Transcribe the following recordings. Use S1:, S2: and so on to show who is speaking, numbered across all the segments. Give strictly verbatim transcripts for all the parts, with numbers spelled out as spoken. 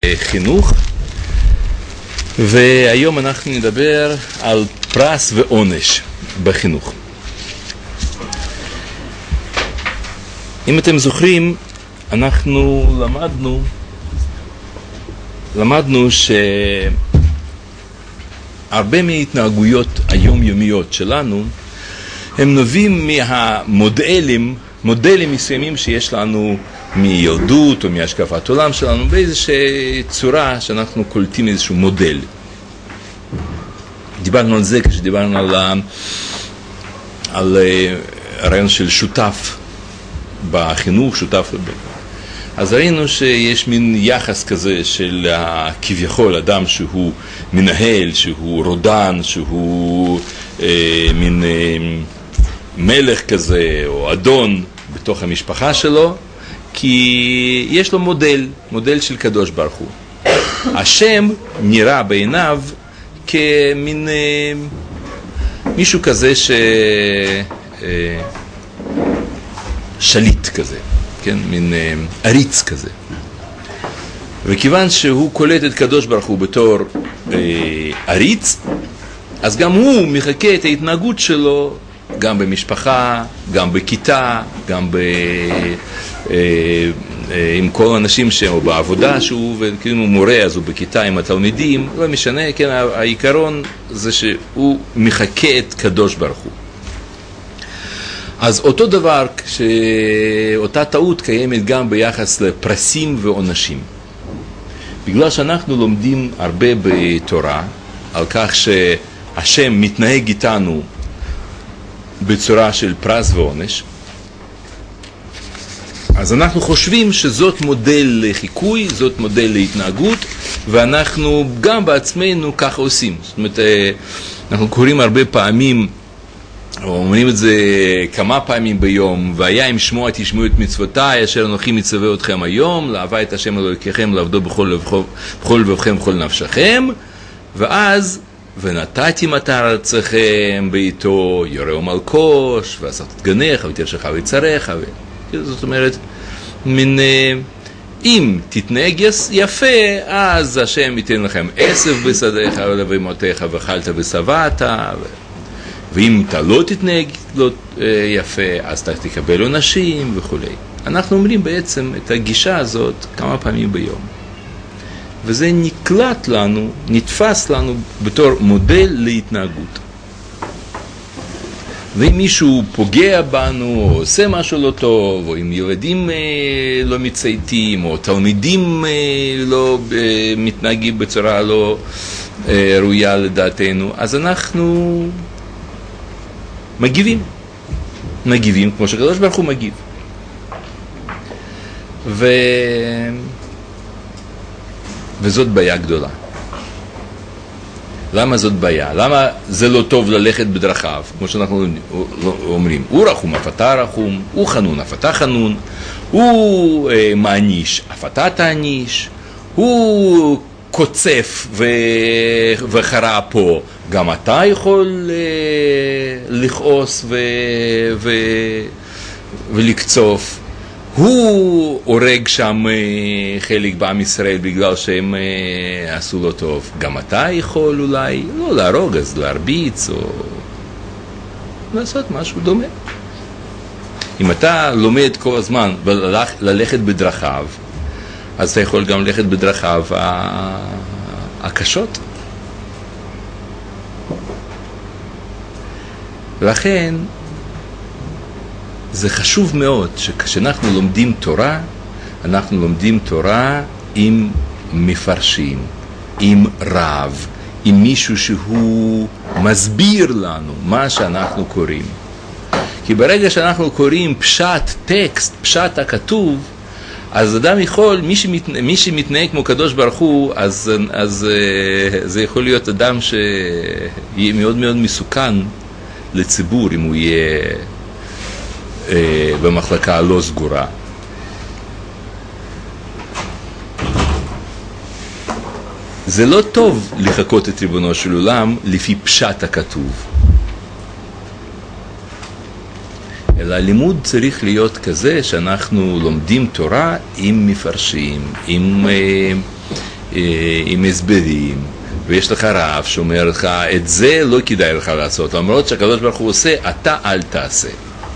S1: חינוך, והיום אנחנו נדבר על פרס ועונש בחינוך. אם אתם זוכרים, אנחנו למדנו למדנו שהרבה מההתנהגויות היומיומיות שלנו הם נובעים מהמודלים מודלים מסוימים שיש לנו מילדות או מהשקפת עולם שלנו, באיזושהי צורה שאנחנו קולטים איזשהו מודל. דיברנו על זה כשדיברנו על, על הרעיון של שותף בחינוך, שותף. אז ראינו שיש מין יחס כזה של כביכול אדם שהוא מנהל, שהוא רודן, שהוא אה, מין אה, מלך כזה או אדון בתוך המשפחה שלו, כי יש לו מודל, מודל של קדוש ברוך הוא. השם נראה בעיניו כמין אה, מישהו כזה ש... אה, שליט כזה, כן? מין אה, עריץ כזה. וכיוון שהוא קולט את קדוש ברוך הוא בתור אה, עריץ, אז גם הוא מחכה את ההתנהגות שלו גם במשפחה, גם בכיתה, גם ב... אה, אה, עם כל האנשים שהוא בעבודה, שהוא כאילו מורה, אז הוא בכיתה עם התלמידים, לא משנה, כן, העיקרון זה שהוא מחכה את קדוש ברוך הוא. אז אותו דבר, שאותה טעות קיימת גם ביחס לפרסים ועונשים. בגלל שאנחנו לומדים הרבה בתורה על כך שהשם מתנהג איתנו בצורה של פרס ועונש, אז אנחנו חושבים שזאת מודל לחיקוי, זאת מודל להתנהגות, ואנחנו גם בעצמנו כך עושים. זאת אומרת, אנחנו קוראים הרבה פעמים, אומרים את זה כמה פעמים ביום, והיה אם שמוע תשמעו את מצוותיי אשר אנוכי מצווה אתכם היום, לאהבה את השם אלוהיכם, לעבדו בכל לבבכם ובכל נפשכם, ואז ונתתי מטר ארצכם בעיתו, יורהו מלקוש, ועשת את גניך, ותרשך ויצריך. זאת אומרת, מן, אם תתנהג יפה, אז השם ייתן לכם עשב בשדיך ולבהמותיך, ואכלת ושבעת. ואם אתה לא תתנהג לא יפה, אז אתה תקבל עונשים וכו'. אנחנו אומרים בעצם את הגישה הזאת כמה פעמים ביום. וזה נקלט לנו, נתפס לנו בתור מודל להתנהגות. ואם מישהו פוגע בנו, או עושה משהו לא טוב, או אם ילדים אה, לא מצייתים, או תלמידים אה, לא אה, מתנהגים בצורה לא אה, ראויה לדעתנו, אז אנחנו מגיבים. מגיבים כמו שקדוש ברוך הוא מגיב. ו... וזאת בעיה גדולה. למה זאת בעיה? למה זה לא טוב ללכת בדרכיו? כמו שאנחנו אומרים, הוא רחום, אף אתה רחום, הוא חנון, אף אתה חנון, הוא אה, מעניש, אף אתה תעניש, הוא קוצף ו... וחרה פה, גם אתה יכול אה, לכעוס ו... ו... ולקצוף. הוא הורג שם חלק בעם ישראל בגלל שהם עשו לו טוב. גם אתה יכול אולי, לא להרוג, אז להרביץ או לעשות משהו דומה. אם אתה לומד כל הזמן ללכת בדרכיו, אז אתה יכול גם ללכת בדרכיו הקשות. ולכן זה חשוב מאוד שכשאנחנו לומדים תורה, אנחנו לומדים תורה עם מפרשים, עם רב, עם מישהו שהוא מסביר לנו מה שאנחנו קוראים. כי ברגע שאנחנו קוראים פשט טקסט, פשט הכתוב, אז אדם יכול, מי, שמת, מי שמתנהג כמו קדוש ברוך הוא, אז, אז זה יכול להיות אדם שיהיה מאוד מאוד מסוכן לציבור אם הוא יהיה במחלקה לא סגורה. זה לא טוב לחכות את ריבונו של עולם לפי פשט הכתוב. אלא הלימוד צריך להיות כזה שאנחנו לומדים תורה עם מפרשים, עם, עם הסברים, ויש לך רב שאומר לך, את זה לא כדאי לך לעשות, למרות שהקדוש ברוך הוא עושה, אתה אל תעשה.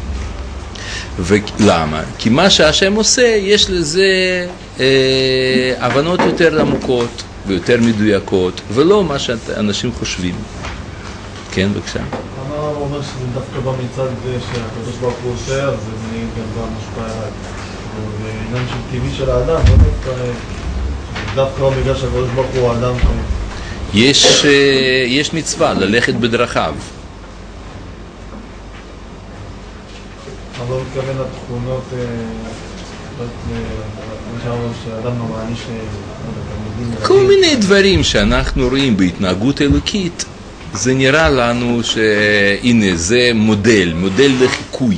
S1: ולמה? כי מה שהשם עושה, יש לזה אה, הבנות יותר עמוקות ויותר מדויקות, ולא מה שאנשים חושבים. כן, בבקשה.
S2: למה הרב אומר שזה דווקא בא מצד שהקדוש ברוך הוא עושה, אז זה גם בא מושפע אליי. בעניין של טבעי של האדם, לא דווקא, דווקא לא בגלל שהקדוש ברוך הוא האדם.
S1: יש, יש מצווה ללכת בדרכיו.
S2: אבל לא מתכוון לתכונות, שאדם לא מעניש,
S1: כל מיני דברים שאנחנו רואים בהתנהגות אלוקית, זה נראה לנו שהנה זה מודל, מודל לחיקוי.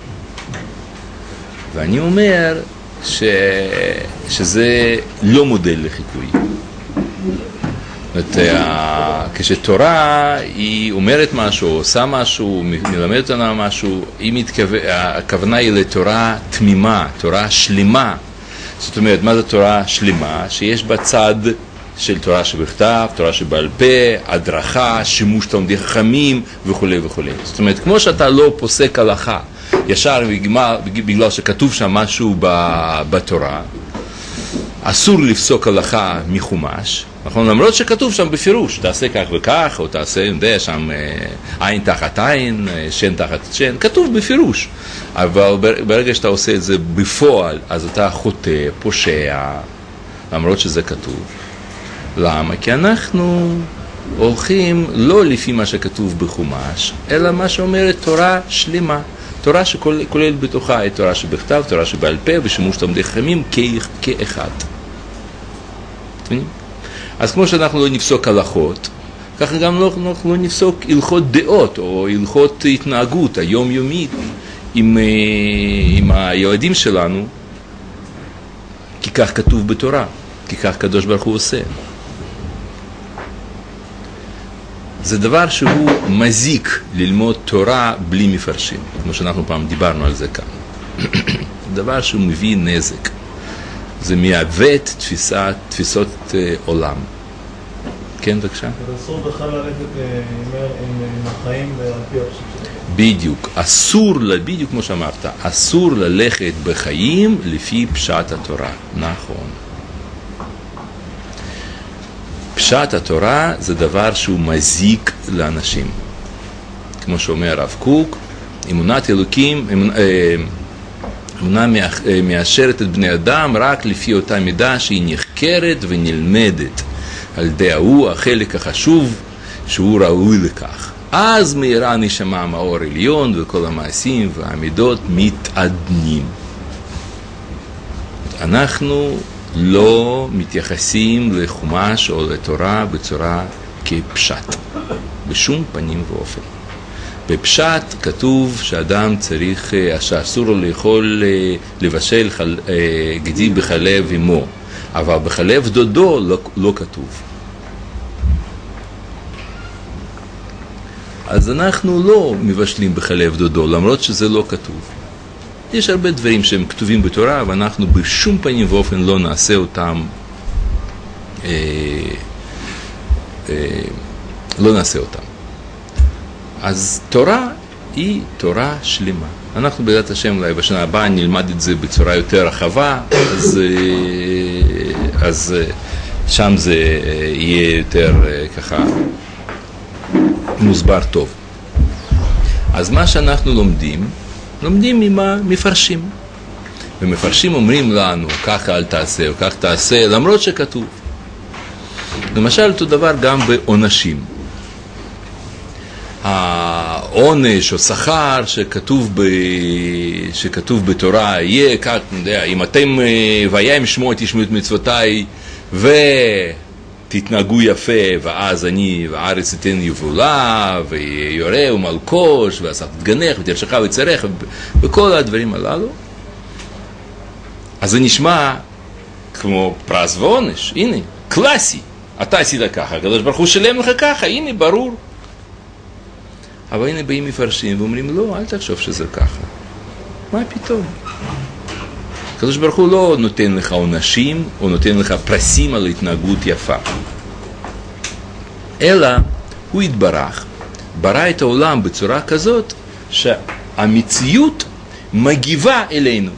S1: ואני אומר ש... שזה לא מודל לחיקוי. זאת אומרת, כשתורה היא אומרת משהו, עושה משהו, מלמדת אותנו משהו, היא מתכו... הכוונה היא לתורה תמימה, תורה שלמה. זאת אומרת, מה זה תורה שלמה? שיש בה צד של תורה שבכתב, תורה שבעל פה, הדרכה, שימוש תלמידי חכמים וכו' וכו'. זאת אומרת, כמו שאתה לא פוסק הלכה ישר בגלל שכתוב שם משהו בתורה, אסור לפסוק הלכה מחומש, נכון? למרות שכתוב שם בפירוש, תעשה כך וכך, או תעשה, יודע, שם עין תחת עין, שן תחת שן, כתוב בפירוש. אבל ברגע שאתה עושה את זה בפועל, אז אתה חוטא, פושע, למרות שזה כתוב. למה? כי אנחנו הולכים לא לפי מה שכתוב בחומש, אלא מה שאומרת תורה שלמה. תורה שכוללת בתוכה את תורה שבכתב, תורה שבעל פה ושימוש תלמידי חכמים כאחד. אז כמו שאנחנו לא נפסוק הלכות, ככה גם לא, אנחנו לא נפסוק הלכות דעות או הלכות התנהגות היומיומית עם, עם הילדים שלנו, כי כך כתוב בתורה, כי כך קדוש ברוך הוא עושה. זה דבר שהוא מזיק ללמוד תורה בלי מפרשים, כמו שאנחנו פעם דיברנו על זה כאן. דבר שהוא מביא נזק. זה מעוות תפיסת, תפיסות uh, עולם. כן, בבקשה?
S2: אסור בכלל ללכת עם החיים על פי הפשוט.
S1: בדיוק. אסור, בדיוק כמו שאמרת, אסור ללכת בחיים לפי פשט התורה. נכון. פשט התורה זה דבר שהוא מזיק לאנשים. כמו שאומר הרב קוק, אמונת אלוקים, אמונה מאשרת את בני אדם רק לפי אותה מידה שהיא נחקרת ונלמדת על ידי ההוא החלק החשוב שהוא ראוי לכך. אז מהירה נשמה מאור עליון וכל המעשים והמידות מתעדנים. אנחנו לא מתייחסים לחומש או לתורה בצורה כפשט, בשום פנים ואופן. בפשט כתוב שאדם צריך, שאסור לו לאכול, לבשל גדי בחלב אמו, אבל בחלב דודו לא, לא כתוב. אז אנחנו לא מבשלים בחלב דודו, למרות שזה לא כתוב. יש הרבה דברים שהם כתובים בתורה, ואנחנו בשום פנים ואופן לא נעשה אותם, אה, אה, לא נעשה אותם. אז תורה היא תורה שלמה. אנחנו בעזרת השם אולי בשנה הבאה נלמד את זה בצורה יותר רחבה, אז, אז שם זה יהיה יותר ככה מוסבר טוב. אז מה שאנחנו לומדים, לומדים עם המפרשים. ומפרשים אומרים לנו, ככה אל תעשה או כך תעשה, למרות שכתוב. למשל, אותו דבר גם בעונשים. העונש או שכר שכתוב, ב... שכתוב בתורה יהיה כך, יודע, אם אתם והיה עם שמו תשמעו את מצוותיי ותתנהגו יפה, ואז אני והארץ תיתן יבולה ויורה ומלקוש ועשה תתגנך ותרשך וצריך וכל הדברים הללו. אז זה נשמע כמו פרס ועונש. הנה, קלאסי, אתה עשית ככה, הקדוש ברוך הוא שלם לך ככה, הנה ברור. אבל הנה באים מפרשים ואומרים, לא, אל תחשוב שזה ככה. מה פתאום? הקדוש ברוך הוא לא נותן לך עונשים, הוא נותן לך פרסים על התנהגות יפה. אלא הוא התברך, ברא את העולם בצורה כזאת שהמציאות מגיבה אלינו.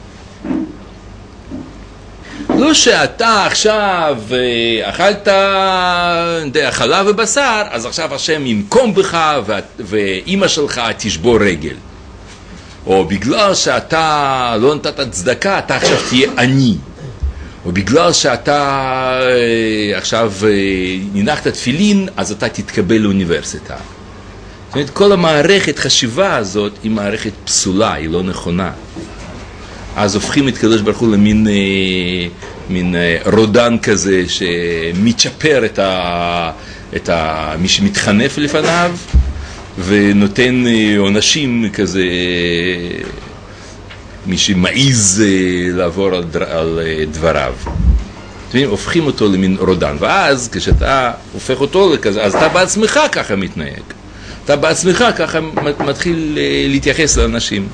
S1: לא שאתה עכשיו אכלת חלב ובשר, אז עכשיו השם ינקום בך ואמא שלך תשבור רגל. או בגלל שאתה לא נתת צדקה, אתה עכשיו תהיה עני. או בגלל שאתה עכשיו ננחת תפילין, אז אתה תתקבל לאוניברסיטה. זאת אומרת, כל המערכת חשיבה הזאת היא מערכת פסולה, היא לא נכונה. אז הופכים את קדוש ברוך הוא למין מין רודן כזה שמתשפר את, ה, את ה, מי שמתחנף לפניו ונותן עונשים כזה, מי שמעיז לעבור על, דר, על דבריו. הופכים אותו למין רודן, ואז כשאתה הופך אותו לכזה, אז אתה בעצמך ככה מתנהג. אתה בעצמך ככה מתחיל להתייחס לאנשים.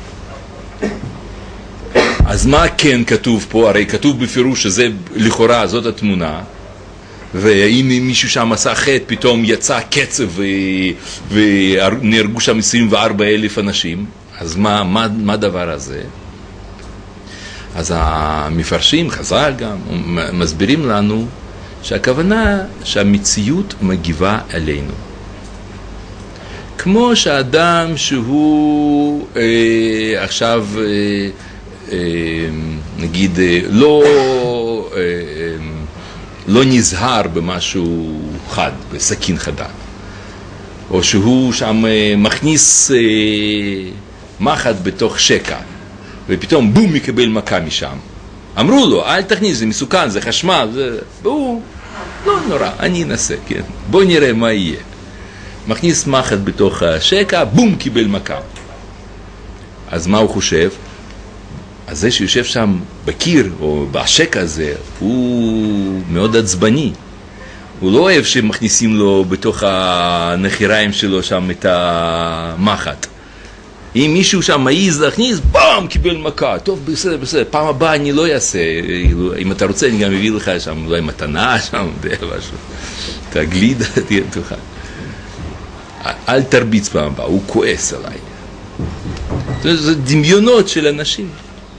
S1: אז מה כן כתוב פה? הרי כתוב בפירוש שזה לכאורה, זאת התמונה, והנה מישהו שם עשה חטא, פתאום יצא קצב ו... ונהרגו שם עשרים וארבעה אלף אנשים. אז מה, מה, מה הדבר הזה? אז המפרשים, חז"ל גם, מסבירים לנו שהכוונה שהמציאות מגיבה עלינו. כמו שהאדם שהוא אה, עכשיו אה, אה, נגיד אה, לא, אה, לא נזהר במשהו חד, בסכין חדה, או שהוא שם אה, מכניס אה, מחט בתוך שקע, ופתאום בום יקבל מכה משם. אמרו לו, אל תכניס, זה מסוכן, זה חשמל, זה... והוא, לא נורא, אני אנסה, כן? בוא נראה מה יהיה. מכניס מחט בתוך השקע, בום, קיבל מכה. אז מה הוא חושב? אז זה שיושב שם בקיר, או בשקע הזה, הוא מאוד עצבני. הוא לא אוהב שמכניסים לו בתוך הנחיריים שלו שם את המחט. אם מישהו שם מעיז להכניס, בום, קיבל מכה. טוב, בסדר, בסדר, פעם הבאה אני לא אעשה. אם אתה רוצה, אני גם מביא לך שם, אולי מתנה שם, משהו. את הגלידה, תהיה תוכל. אל תרביץ פעם הבאה, הוא כועס עליי. זה דמיונות של אנשים.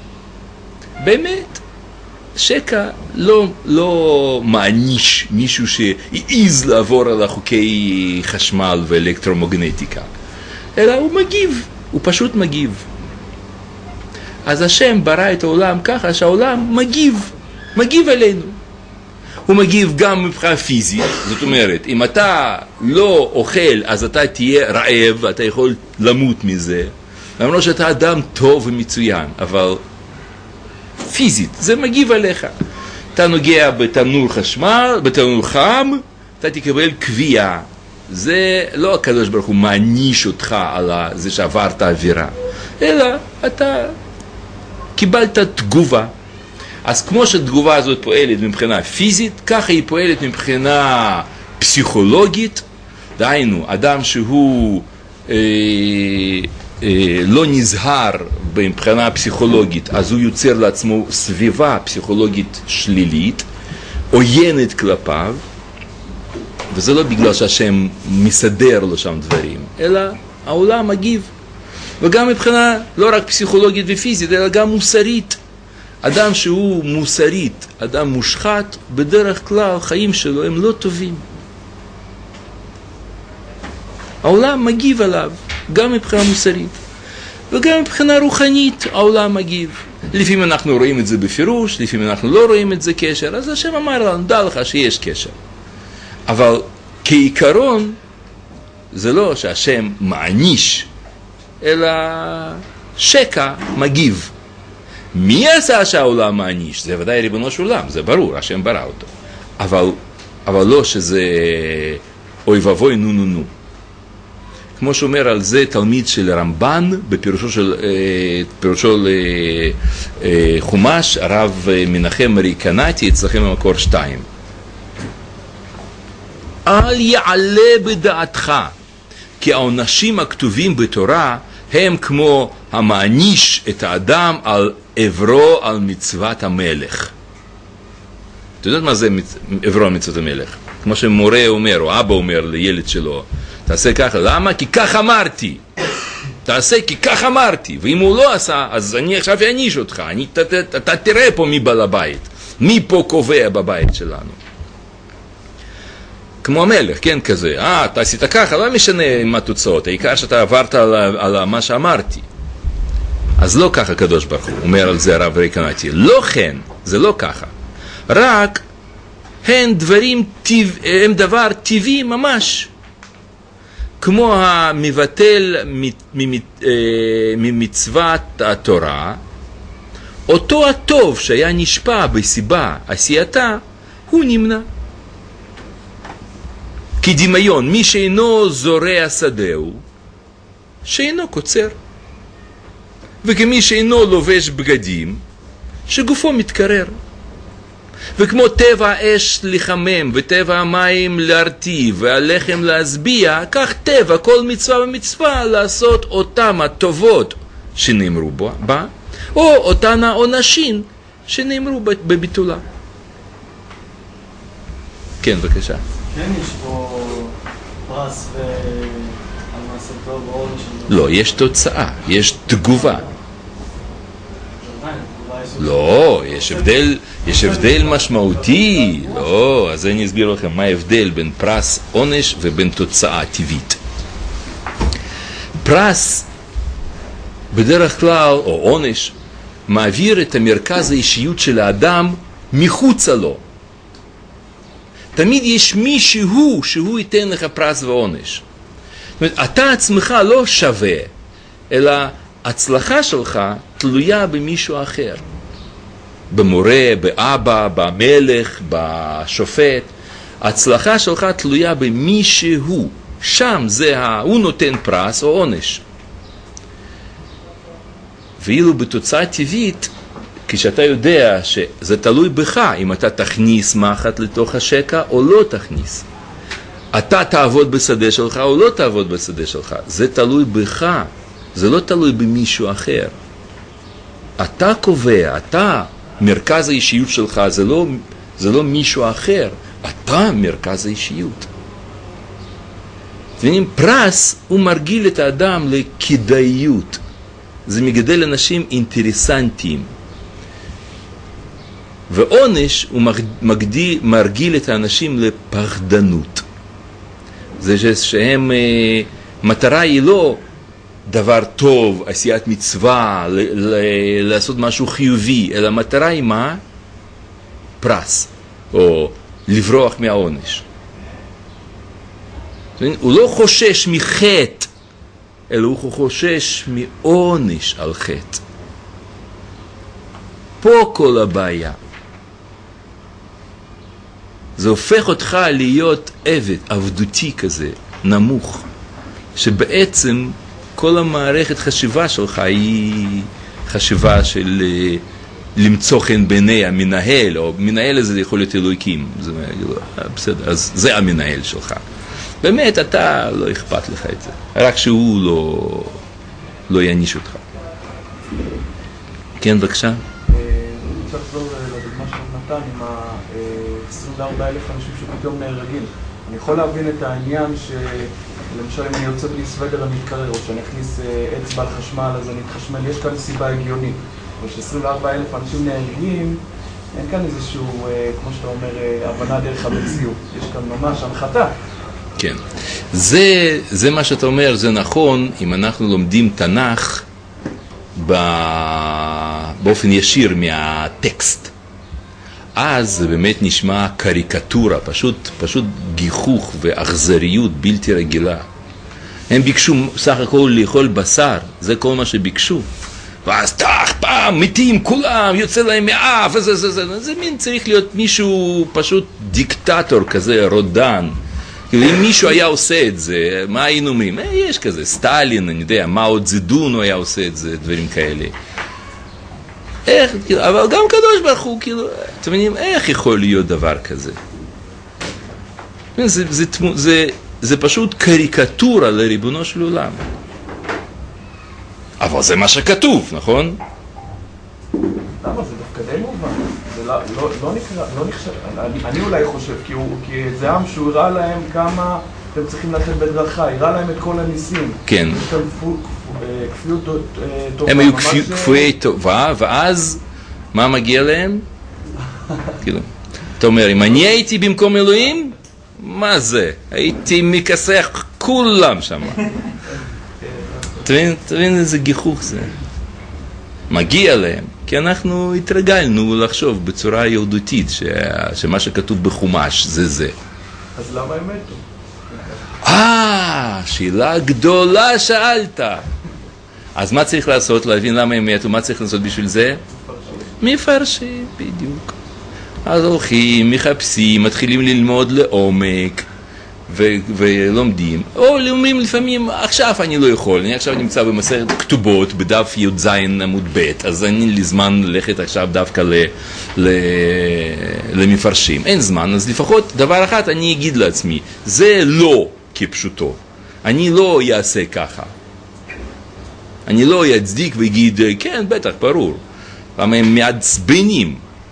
S1: באמת, שקע לא, לא מעניש מישהו שהעיז לעבור על החוקי חשמל ואלקטרומגנטיקה, אלא הוא מגיב, הוא פשוט מגיב. אז השם ברא את העולם ככה שהעולם מגיב, מגיב אלינו. הוא מגיב גם מבחינה פיזית, זאת אומרת, אם אתה לא אוכל, אז אתה תהיה רעב, אתה יכול למות מזה, למרות שאתה אדם טוב ומצוין, אבל פיזית, זה מגיב עליך. אתה נוגע בתנור חשמל, בתנור חם, אתה תקבל קביעה. זה לא הקדוש ברוך הוא מעניש אותך על זה שעברת אווירה, אלא אתה קיבלת תגובה. אז כמו שהתגובה הזאת פועלת מבחינה פיזית, ככה היא פועלת מבחינה פסיכולוגית. דהיינו, אדם שהוא אה, אה, לא נזהר מבחינה פסיכולוגית, אז הוא יוצר לעצמו סביבה פסיכולוגית שלילית, עוינת כלפיו, וזה לא בגלל שהשם מסדר לו שם דברים, אלא העולם מגיב. וגם מבחינה לא רק פסיכולוגית ופיזית, אלא גם מוסרית. אדם שהוא מוסרית, אדם מושחת, בדרך כלל חיים שלו הם לא טובים. העולם מגיב עליו, גם מבחינה מוסרית. וגם מבחינה רוחנית העולם מגיב. לפעמים אנחנו רואים את זה בפירוש, לפעמים אנחנו לא רואים את זה קשר, אז השם אמר לנו, דע לך שיש קשר. אבל כעיקרון, זה לא שהשם מעניש, אלא שקע מגיב. מי עשה שהעולם מעניש? זה ודאי ריבונו של עולם, זה ברור, השם ברא אותו. אבל, אבל לא שזה אוי ואבוי נו נו נו. כמו שאומר על זה תלמיד של רמב"ן, בפירושו של פירושו לחומש, הרב מנחם ריקנתי, אצלכם במקור שתיים. אל יעלה בדעתך, כי העונשים הכתובים בתורה הם כמו המעניש את האדם על עברו על מצוות המלך. אתה יודעת מה זה עברו על מצוות המלך? כמו שמורה אומר, או אבא אומר לילד שלו, תעשה ככה. למה? כי כך אמרתי. תעשה כי כך אמרתי. ואם הוא לא עשה, אז אני עכשיו אעניש אותך. אני, אתה, אתה, אתה תראה פה מי בעל הבית. מי פה קובע בבית שלנו. כמו המלך, כן, כזה. אה, אתה עשית ככה, לא משנה מה תוצאות. העיקר שאתה עברת על, על מה שאמרתי. אז לא ככה הקדוש ברוך הוא, אומר על זה הרב ריקנטי. לא כן, זה לא ככה. רק הם דברים, טבע, הם דבר טבעי ממש. כמו המבטל ממצוות התורה, אותו הטוב שהיה נשפע בסיבה עשייתה, הוא נמנע. כדמיון, מי שאינו זורע שדהו, שאינו קוצר. וכמי שאינו לובש בגדים, שגופו מתקרר. וכמו טבע האש לחמם, וטבע המים להרטיב, והלחם להשביע, כך טבע כל מצווה ומצווה לעשות אותם הטובות שנאמרו בה, או אותן העונשים שנאמרו בביטולה. כן, בבקשה.
S2: כן, יש פה פרס ועל מעשה טוב או עונש.
S1: לא, יש תוצאה, יש תגובה. לא, יש הבדל, יש הבדל משמעותי. לא, אז אני אסביר לכם מה ההבדל בין פרס עונש ובין תוצאה טבעית. פרס בדרך כלל, או עונש, מעביר את המרכז האישיות של האדם מחוצה לו. תמיד יש מישהו שהוא ייתן לך פרס ועונש. זאת אומרת, אתה עצמך לא שווה, אלא הצלחה שלך תלויה במישהו אחר. במורה, באבא, במלך, בשופט. ההצלחה שלך תלויה במישהו. שם זה, ה... הוא נותן פרס או עונש. ואילו בתוצאה טבעית, כשאתה יודע שזה תלוי בך, אם אתה תכניס מחט לתוך השקע או לא תכניס. אתה תעבוד בשדה שלך או לא תעבוד בשדה שלך. זה תלוי בך, זה לא תלוי במישהו אחר. אתה קובע, אתה, מרכז האישיות שלך, זה לא, זה לא מישהו אחר. אתה מרכז האישיות. פרס הוא מרגיל את האדם לכדאיות. זה מגדל אנשים אינטרסנטיים. ועונש הוא מגדיל, מרגיל את האנשים לפחדנות. זה שהם, מטרה היא לא דבר טוב, עשיית מצווה, ל- ל- לעשות משהו חיובי, אלא מטרה היא מה? פרס, או לברוח מהעונש. הוא לא חושש מחטא, אלא הוא חושש מעונש על חטא. פה כל הבעיה. זה הופך אותך להיות עבד, עבדותי כזה, נמוך, שבעצם כל המערכת חשיבה שלך היא חשיבה של למצוא חן בעיני המנהל, או מנהל הזה יכול להיות אלוהים, זה, בסדר, אז זה המנהל שלך. באמת אתה לא אכפת לך את זה, רק שהוא לא, לא יעניש אותך. כן, בבקשה.
S2: אני רוצה לחזור לדוגמה של נתן עם ה-עשרים וארבעה אלף אנשים שפתאום נהרגים. אני יכול להבין את העניין שלמשל אם אני יוצא בלי סוודר אני מתקרר, או שאני אכניס אצבע על חשמל אז אני אתחשמל, יש כאן סיבה הגיונית. אבל ש-עשרים וארבעה אלף אנשים נהרגים, אין כאן איזשהו, כמו שאתה אומר, הבנה דרך המציאות. יש כאן ממש הנחתה.
S1: כן. זה, זה מה שאתה אומר, זה נכון אם אנחנו לומדים תנ"ך באופן ישיר מהטקסט. אז זה באמת נשמע קריקטורה, פשוט, פשוט גיחוך ואכזריות בלתי רגילה. הם ביקשו סך הכל לאכול בשר, זה כל מה שביקשו. ואז תח, פעם, מתים, כולם, יוצא להם מאף, וזה, זה, זה, זה מין צריך להיות מישהו פשוט דיקטטור כזה, רודן. כאילו אם מישהו היה עושה את זה, מה היינו אומרים? אה, יש כזה, סטלין, אני יודע, מאו צדון הוא היה עושה את זה, דברים כאלה. איך, כאילו, אבל גם קדוש ברוך הוא, כאילו, אתם מבינים, איך יכול להיות דבר כזה? זה, זה, זה, זה, זה פשוט קריקטורה לריבונו של עולם. אבל זה מה שכתוב, נכון?
S3: לא, לא נקרא, לא נחשב, אני, אני אולי חושב, כי, הוא, כי זה עם שהוא הראה להם כמה אתם צריכים ללכת בדרכה, הראה להם את כל הניסים.
S1: כן.
S3: יש כאן כפיות טובה.
S1: הם היו כפויי טובה, ואז מה מגיע להם? כאילו, אתה אומר, אם אני הייתי במקום אלוהים, מה זה? הייתי מכסח כולם שם. תבין, תבין איזה גיחוך זה. מגיע להם, כי אנחנו התרגלנו לחשוב בצורה יהודותית, שמה שכתוב בחומש זה זה.
S3: אז למה הם מתו?
S1: אה, שאלה גדולה שאלת. אז מה צריך לעשות? להבין למה הם מתו? מה צריך לעשות בשביל זה? מפרשים, בדיוק. אז הולכים, מחפשים, מתחילים ללמוד לעומק, ו- ולומדים. או לומדים לפעמים, עכשיו אני לא יכול, אני עכשיו נמצא במסכת כתובות, בדף י"ז עמוד ב', אז אין לי זמן ללכת עכשיו דווקא ל- ל- למפרשים. אין זמן, אז לפחות דבר אחד אני אגיד לעצמי, זה לא כפשוטו. אני לא אעשה ככה. אני לא אצדיק ואגיד, כן, בטח, ברור. למה הם מעצבנים.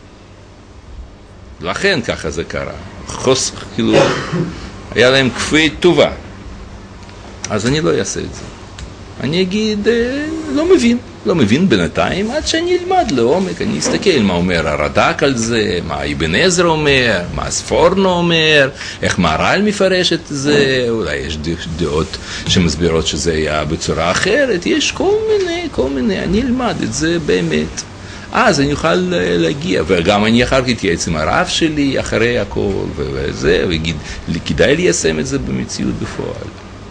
S1: לכן ככה זה קרה. חוס, כאילו, היה להם כפי טובה. אז אני לא אעשה את זה. אני אגיד, לא מבין. לא מבין בינתיים, עד שאני אלמד לעומק. אני אסתכל מה אומר הרד"ק על זה, מה אבן עזרא אומר, מה ספורנו אומר, איך מהר"ל מפרש את זה. אולי יש דעות שמסבירות שזה היה בצורה אחרת. יש כל מיני, כל מיני. אני אלמד את זה באמת. אז אני אוכל להגיע, וגם אני אחר כך אתייעץ עם הרב שלי אחרי הכל, וזה, ויגיד, כדאי ליישם את זה במציאות בפועל.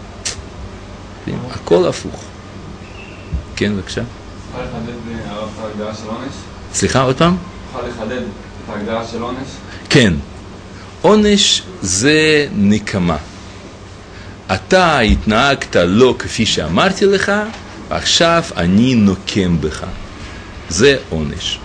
S1: הכל הפוך. כן, בבקשה.
S4: יכול לחדד הרב את ההגדרה של עונש?
S1: סליחה, עוד פעם?
S4: יכול לחדד את ההגדרה של עונש?
S1: כן. עונש זה נקמה. אתה התנהגת לא כפי שאמרתי לך, עכשיו אני נוקם בך. זה עונש.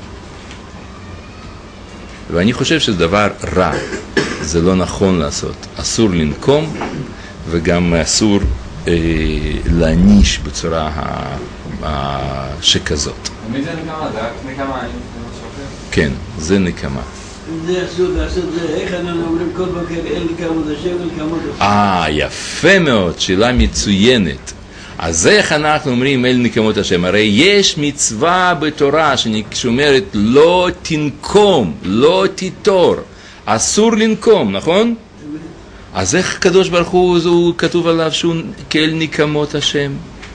S1: ואני חושב שזה דבר רע. זה לא נכון לעשות. אסור לנקום, וגם אסור אה, להניש בצורה ה, ה, שכזאת.
S4: תמיד זה נקמה, זה רק נקמה, אני משהו אחר.
S1: כן, זה נקמה.
S5: זה אסור לעשות זה, איך אנחנו אומרים כל בוקר אל נקמות השם, אל נקמות השם.
S1: אה, יפה מאוד, שאלה מצוינת. אז איך אנחנו אומרים אל נקמות השם? הרי יש מצווה בתורה שאומרת לא תנקום, לא תיטור, אסור לנקום, נכון? אז איך קדוש ברוך הוא, הוא כתוב עליו שהוא כאל נקמות השם?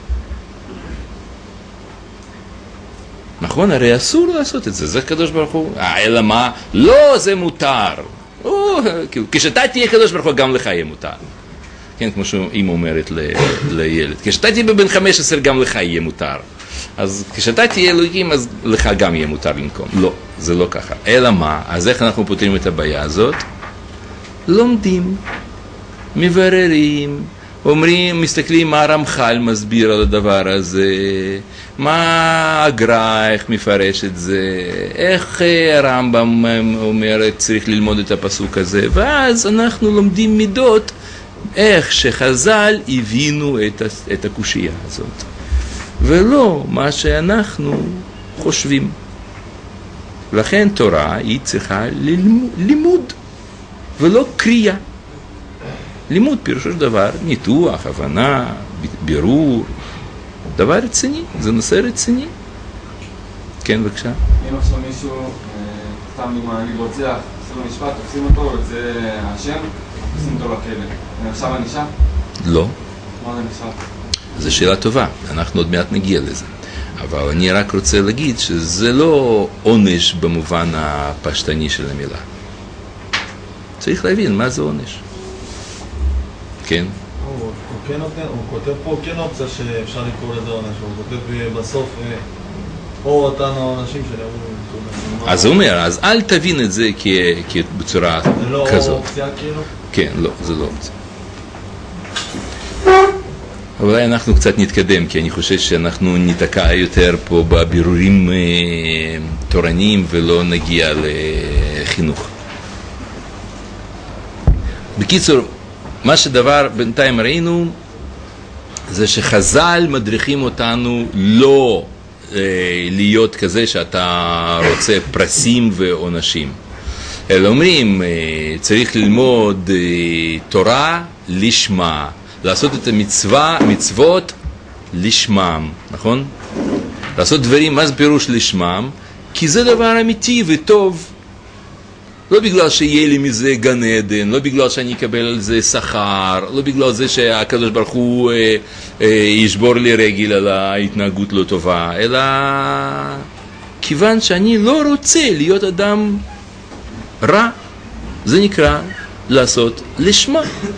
S1: נכון? הרי אסור לעשות את זה, זה קדוש ברוך הוא. אה, אלא מה? לא, זה מותר. או, כאילו, כשאתה תהיה קדוש ברוך הוא, גם לך יהיה מותר. כן, כמו שאמא אומרת ל, לילד. כשאתה תהיה בבן חמש עשרה, גם לך יהיה מותר. אז כשאתה תהיה אלוהים, אז לך גם יהיה מותר לנקום. לא, זה לא ככה. אלא מה? אז איך אנחנו פותרים את הבעיה הזאת? לומדים, מבררים, אומרים, מסתכלים מה הרמח"ל מסביר על הדבר הזה, מה הגר"א, איך מפרש את זה, איך הרמב"ם אומר, צריך ללמוד את הפסוק הזה, ואז אנחנו לומדים מידות, איך שחז"ל הבינו את, את הקושייה הזאת, ולא מה שאנחנו חושבים. לכן תורה היא צריכה לימוד, ולא קריאה. לימוד פירושו של דבר, ניתוח, הבנה, בירור, דבר רציני, זה נושא רציני. כן, בבקשה.
S4: אם עכשיו מישהו, סתם דוגמה, נגיד רוצח, עושה לו משפט, תופסים אותו, זה השם, תופסים אותו לכלא. זה נחשב ענישה?
S1: לא.
S4: מה זה נחשב?
S1: זו שאלה טובה, אנחנו עוד מעט נגיע לזה. אבל אני רק רוצה להגיד שזה לא עונש במובן הפשטני של המילה. צריך להבין מה זה עונש. כן?
S2: הוא כן נותן, הוא כותב פה כן אופציה שאפשר לקרוא לזה עונש, הוא כותב בסוף או אותנו העונשים שלהם.
S1: אז הוא אומר, אז אל תבין את זה בצורה כזאת.
S2: זה לא אופציה כאילו?
S1: כן, לא, זה לא אופציה. אולי אנחנו קצת נתקדם, כי אני חושב שאנחנו ניתקע יותר פה בבירורים תורניים ולא נגיע לחינוך. בקיצור, מה שדבר בינתיים ראינו זה שחז"ל מדריכים אותנו לא להיות כזה שאתה רוצה פרסים ועונשים. אלא אומרים, צריך ללמוד תורה לשמה, לעשות את המצווה, מצוות לשמם, נכון? לעשות דברים, מה זה פירוש לשמם? כי זה דבר אמיתי וטוב. לא בגלל שיהיה לי מזה גן עדן, לא בגלל שאני אקבל על זה שכר, לא בגלל זה שהקדוש ברוך הוא אה, אה, ישבור לי רגל על ההתנהגות לא טובה, אלא כיוון שאני לא רוצה להיות אדם רע. זה נקרא לעשות לשמה.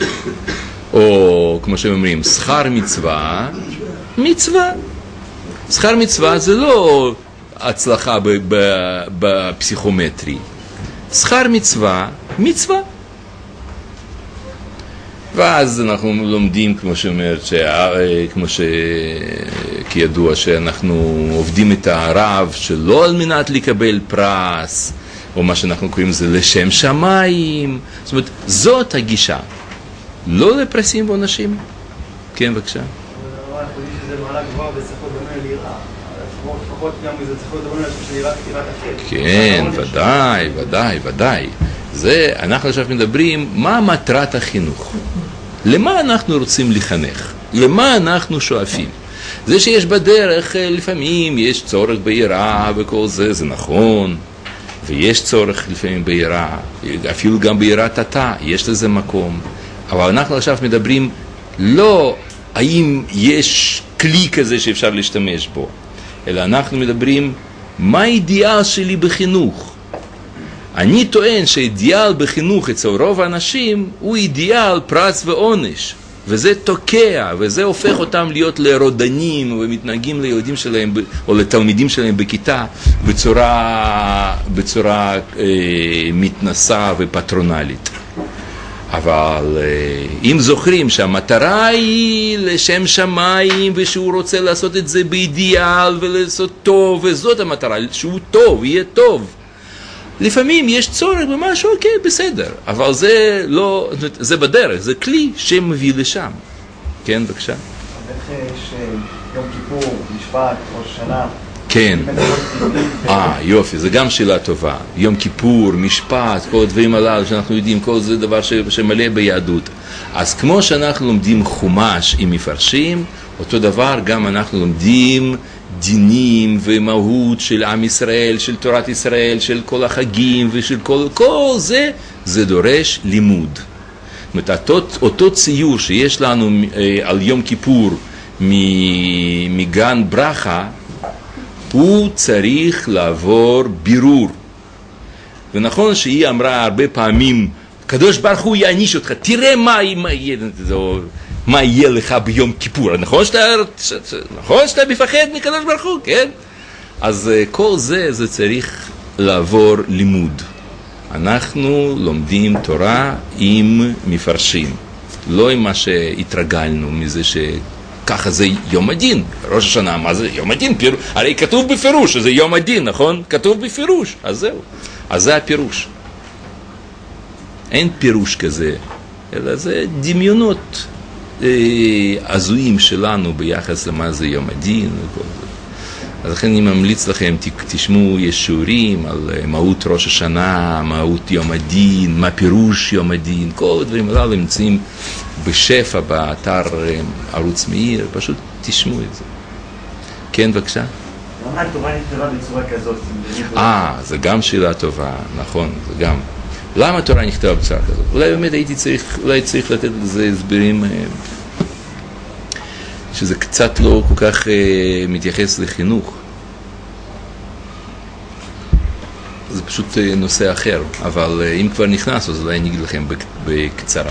S1: או כמו שהם אומרים, שכר מצווה, מצווה. שכר מצווה זה לא הצלחה בפסיכומטרי. שכר מצווה, מצווה. ואז אנחנו לומדים, כמו שאומר, כמו שכידוע שאנחנו עובדים את הרב שלא על מנת לקבל פרס, או מה שאנחנו קוראים זה לשם שמיים. זאת אומרת, זאת הגישה. לא לפרסים ועונשים. כן, בבקשה.
S6: אנחנו יודעים שזה מעלה גבוהה וצריכות דומה לירה. לפחות גם זה צריכות דומה לירה כתיבת החטא.
S1: כן, ודאי, ודאי, ודאי. זה, אנחנו עכשיו מדברים, מה מטרת החינוך? למה אנחנו רוצים לחנך? למה אנחנו שואפים? זה שיש בדרך, לפעמים יש צורך ביראה וכל זה, זה נכון. ויש צורך לפעמים ביראה, אפילו גם ביראת התא, יש לזה מקום. אבל אנחנו עכשיו מדברים לא האם יש כלי כזה שאפשר להשתמש בו, אלא אנחנו מדברים מה האידיאל שלי בחינוך. אני טוען שהאידיאל בחינוך אצל רוב האנשים הוא אידיאל פרס ועונש, וזה תוקע, וזה הופך אותם להיות לרודנים ומתנהגים לילדים שלהם או לתלמידים שלהם בכיתה בצורה, בצורה אה, מתנסה ופטרונלית. אבל אם זוכרים שהמטרה היא לשם שמיים ושהוא רוצה לעשות את זה באידיאל ולעשות טוב, וזאת המטרה, שהוא טוב, יהיה טוב. לפעמים יש צורך במשהו, אוקיי, בסדר, אבל זה לא, זה בדרך, זה כלי שמביא לשם. כן, בבקשה.
S6: איך יש יום כיפור, משפט, ראש שנה?
S1: כן. אה, יופי, זה גם שאלה טובה. יום כיפור, משפט, כל הדברים הללו שאנחנו יודעים, כל זה דבר שמלא ביהדות. אז כמו שאנחנו לומדים חומש עם מפרשים, אותו דבר גם אנחנו לומדים דינים ומהות של עם ישראל, של תורת ישראל, של כל החגים ושל כל, כל זה, זה דורש לימוד. זאת אומרת, אותו, אותו ציור שיש לנו אה, על יום כיפור מגן ברכה, הוא צריך לעבור בירור. ונכון שהיא אמרה הרבה פעמים, קדוש ברוך הוא יעניש אותך, תראה מה, מה, מה יהיה לך ביום כיפור. נכון שאתה, נכון שאתה מפחד מקדוש ברוך הוא, כן? אז כל זה, זה צריך לעבור לימוד. אנחנו לומדים תורה עם מפרשים, לא עם מה שהתרגלנו מזה ש... ככה זה יום הדין, ראש השנה, מה זה יום הדין? פיר... הרי כתוב בפירוש שזה יום הדין, נכון? כתוב בפירוש, אז זהו. אז זה הפירוש. אין פירוש כזה, אלא זה דמיונות אה, עזויים שלנו ביחס למה זה יום הדין וכל זה. אז לכן אני ממליץ לכם, תשמעו, יש שיעורים על מהות ראש השנה, מהות יום הדין, מה פירוש יום הדין, כל הדברים הללו נמצאים בשפע באתר ערוץ מאיר, פשוט תשמעו את זה. כן, בבקשה?
S6: למה התורה נכתבה בצורה כזאת?
S1: אה, זה גם שאלה טובה, נכון, זה גם. למה התורה נכתבה בצורה כזאת? אולי באמת הייתי צריך, אולי צריך לתת לזה הסברים שזה קצת לא כל כך אה, מתייחס לחינוך. זה פשוט אה, נושא אחר, אבל אה, אם כבר נכנס, אז אולי אני אגיד לכם בקצרה.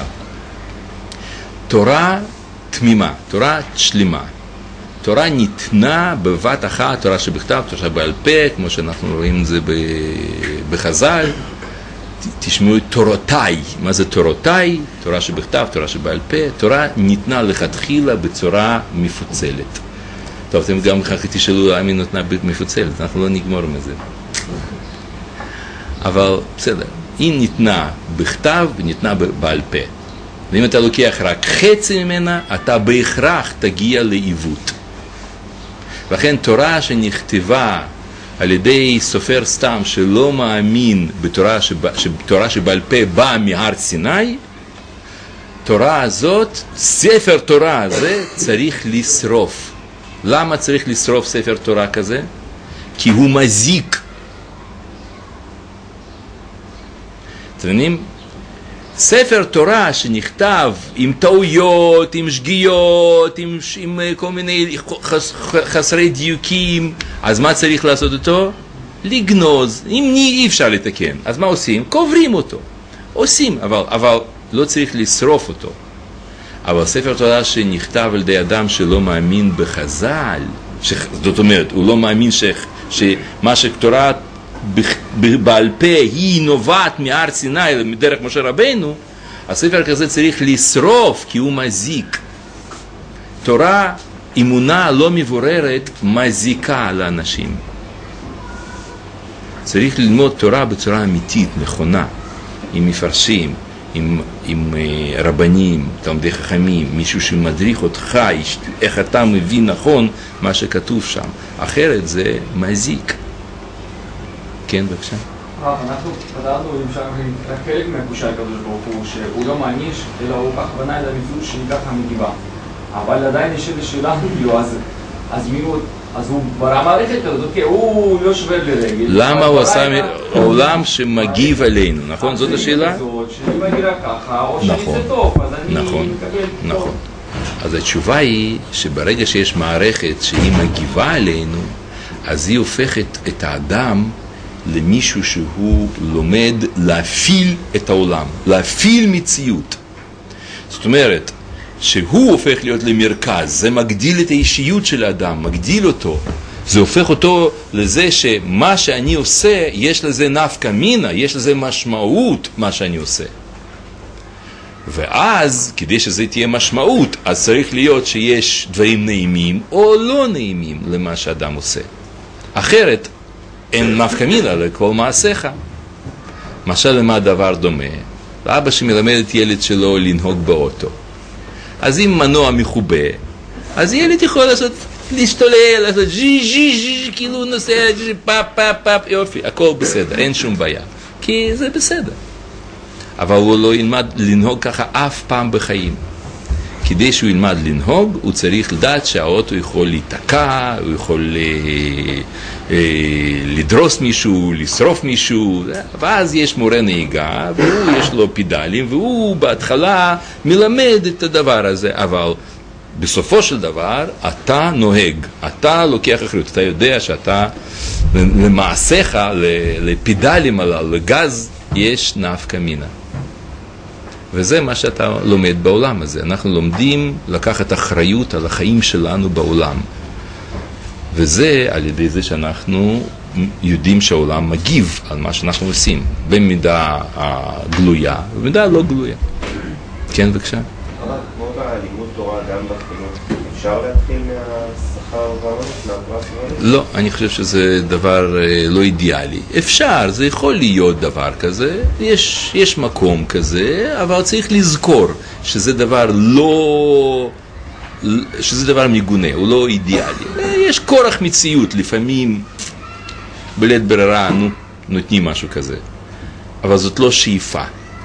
S1: תורה תמימה, תורה שלמה. תורה ניתנה בבת אחת, תורה שבכתב, תורה שבעל פה, כמו שאנחנו רואים את זה בחז"ל. תשמעו תורותיי. מה זה תורותיי? תורה שבכתב, תורה שבעל פה. תורה ניתנה לכתחילה בצורה מפוצלת. טוב, אתם גם ככה תשאלו למה היא נותנה מפוצלת, אנחנו לא נגמור מזה. אבל בסדר, היא ניתנה בכתב וניתנה בעל פה. ואם אתה לוקח רק חצי ממנה, אתה בהכרח תגיע לעיוות. לכן תורה שנכתבה על ידי סופר סתם שלא מאמין בתורה, שבא, תורה שבעל פה באה מהר סיני, תורה הזאת, ספר תורה הזה צריך לשרוף. למה צריך לשרוף ספר תורה כזה? כי הוא מזיק. אתם מבינים? ספר תורה שנכתב עם טעויות, עם שגיאות, עם, עם כל מיני חס, חסרי דיוקים, אז מה צריך לעשות אותו? לגנוז. אם אי אפשר לתקן, אז מה עושים? קוברים אותו. עושים, אבל, אבל לא צריך לשרוף אותו. אבל ספר תורה שנכתב על ידי אדם שלא מאמין בחז"ל, ש, זאת אומרת, הוא לא מאמין ש, שמה שתורה בעל פה היא נובעת מהר סיני מדרך משה רבנו, הספר כזה צריך לשרוף כי הוא מזיק. תורה, אמונה לא מבוררת, מזיקה לאנשים. צריך ללמוד תורה בצורה אמיתית, נכונה, עם מפרשים, עם, עם uh, רבנים, תלמידי חכמים, מישהו שמדריך אותך, איך אתה מבין נכון מה שכתוב שם. אחרת זה מזיק. כן, בבקשה.
S4: הרב, אנחנו פתרנו למשל רק חלק מהקושי הקדוש ברוך הוא, שהוא לא מעניש, אלא הוא כך בנה את המציאות שהיא ככה מגיבה. אבל עדיין יש איזו שאלה, אז, אז מי הוא, אז הוא ברא מערכת כזאת, אוקיי, הוא לא שובר לרגל.
S1: למה הוא עשה עולם שמגיב עלינו, נכון? זאת השאלה?
S4: שאני מגירה ככה, או שאני זה טוב, אז אני מקבל טוב.
S1: אז התשובה היא שברגע שיש מערכת שהיא מגיבה עלינו, אז היא הופכת את האדם למישהו שהוא לומד להפעיל את העולם, להפעיל מציאות. זאת אומרת, שהוא הופך להיות למרכז, זה מגדיל את האישיות של האדם, מגדיל אותו. זה הופך אותו לזה שמה שאני עושה, יש לזה נפקא מינה, יש לזה משמעות מה שאני עושה. ואז, כדי שזה תהיה משמעות, אז צריך להיות שיש דברים נעימים או לא נעימים למה שאדם עושה. אחרת, אין נפקא מינה לכל מעשיך. משל למה דבר דומה? לאבא שמלמד את ילד שלו לנהוג באוטו. אז אם מנוע מחובה, אז ילד יכול לעשות, להשתולל, לעשות ז'י ז'י ז'י, כאילו נוסע, פאפ פאפ פאפ, יופי, הכל בסדר, אין שום בעיה. כי זה בסדר. אבל הוא לא ילמד לנהוג ככה אף פעם בחיים. כדי שהוא ילמד לנהוג, הוא צריך לדעת שהאוטו יכול להתקע, הוא יכול אה, אה, לדרוס מישהו, לשרוף מישהו, ואז יש מורה נהיגה, והוא יש לו פדלים, והוא בהתחלה מלמד את הדבר הזה, אבל בסופו של דבר אתה נוהג, אתה לוקח אחריות, אתה יודע שאתה למעשיך, לפדלים הללו, לגז, יש נפקא מינה. וזה מה שאתה לומד בעולם הזה. אנחנו לומדים לקחת אחריות על החיים שלנו בעולם. וזה על ידי זה שאנחנו יודעים שהעולם מגיב על מה שאנחנו עושים, במידה גלויה ובמידה לא גלויה. כן, בבקשה.
S7: אבל כמו בלימוד תורה גם בחינוך, אפשר להתחיל מהשכר והעונש, מהפרס והעונש?
S1: לא, אני חושב שזה דבר לא אידיאלי. אפשר, זה יכול להיות דבר כזה, יש, יש מקום כזה, אבל צריך לזכור שזה דבר לא, שזה דבר מגונה, הוא לא אידיאלי. יש כורח מציאות, לפעמים בלית ברירה נותנים משהו כזה, אבל זאת לא שאיפה.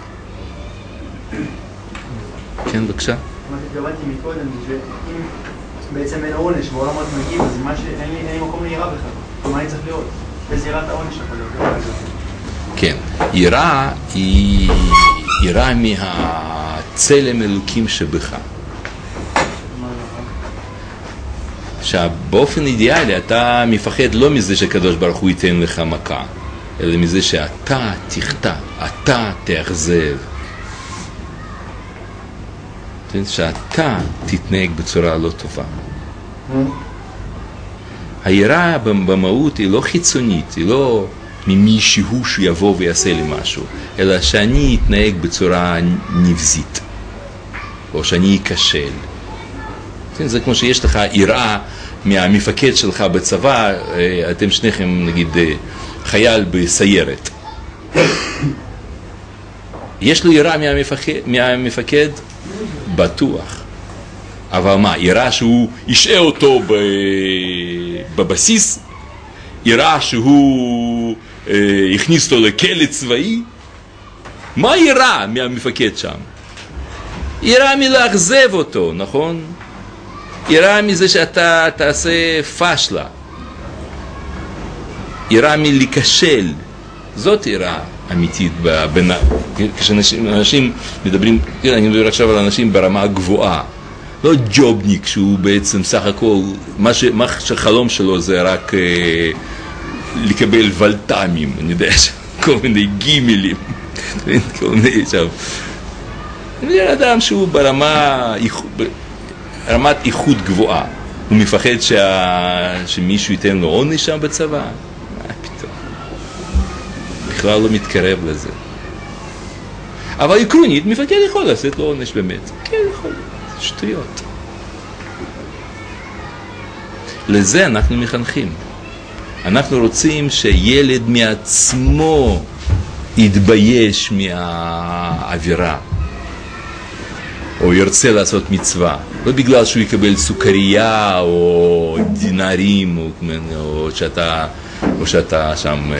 S1: כן, בבקשה.
S6: מה שהתכוונתי מקודם, זה שאם בעצם אין עונש ועולם עוד מגיב, אז אין לי מקום ליראה בכלל. מה אני צריך לראות? בזירת העונש יכול להיות.
S1: כן, יראה היא יראה מהצלם אלוקים שבך. שבאופן אידיאלי אתה מפחד לא מזה שקדוש ברוך הוא ייתן לך מכה, אלא מזה שאתה תחטא, אתה תאכזב. שאתה תתנהג בצורה לא טובה. היראה במהות היא לא חיצונית, היא לא ממישהו שיבוא ויעשה לי משהו, אלא שאני אתנהג בצורה נבזית, או שאני אכשל. זה כמו שיש לך יראה מהמפקד שלך בצבא, אתם שניכם נגיד חייל בסיירת. יש לו יראה מהמפקד, מהמפקד בטוח. אבל מה, יראה שהוא ישעה אותו בבסיס, יראה שהוא אה, הכניס אותו לכלא צבאי. מה יראה מהמפקד שם? יראה מלאכזב אותו, נכון? יראה מזה שאתה תעשה פשלה. יראה מלהיכשל. זאת יראה אמיתית. כשאנשים מדברים, אני מדבר עכשיו על אנשים ברמה גבוהה. לא ג'ובניק שהוא בעצם סך הכל, מה, ש, מה שחלום שלו זה רק אה, לקבל ולטמים, אני יודע, כל מיני גימלים, כל מיני שם. אני מדבר אדם שהוא ברמה, רמת איכות גבוהה. הוא מפחד שה, שמישהו ייתן לו עונש שם בצבא? מה פתאום? בכלל לא מתקרב לזה. אבל עקרונית, מפקד יכול לעשות לו עונש באמת. כן, יכול. שטויות. לזה אנחנו מחנכים. אנחנו רוצים שילד מעצמו יתבייש מהאווירה. או ירצה לעשות מצווה. לא בגלל שהוא יקבל סוכריה או דינרים או, או, שאתה, או שאתה שם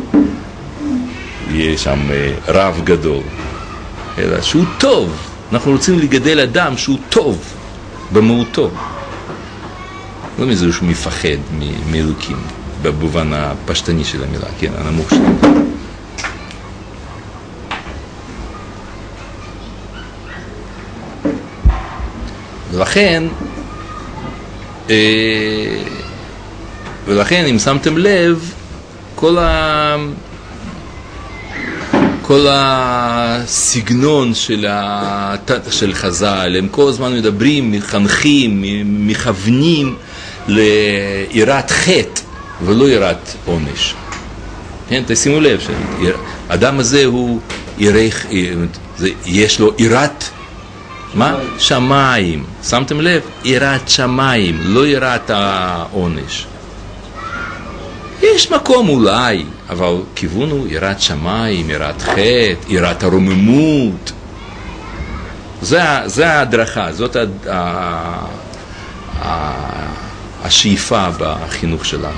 S1: יהיה שם רב גדול. אלא שהוא טוב. אנחנו רוצים לגדל אדם שהוא טוב במהותו. לא מזה שהוא מפחד מאלוקים, במובן הפשטני של המילה, כן, הנמוך של המילה. ולכן, ולכן, אם שמתם לב, כל ה... כל הסגנון של, ה... של חז"ל, הם כל הזמן מדברים, מחנכים, מכוונים ליראת חטא ולא יראת עונש. כן, תשימו לב, האדם הזה הוא ירח, יש לו יראת, מה? שמיים. שמתם לב? יראת שמיים, לא יראת העונש. יש מקום אולי, אבל כיוון הוא יראת שמיים, יראת חטא, יראת הרוממות. זה, זה ההדרכה, זאת ה, ה, ה, השאיפה בחינוך שלנו.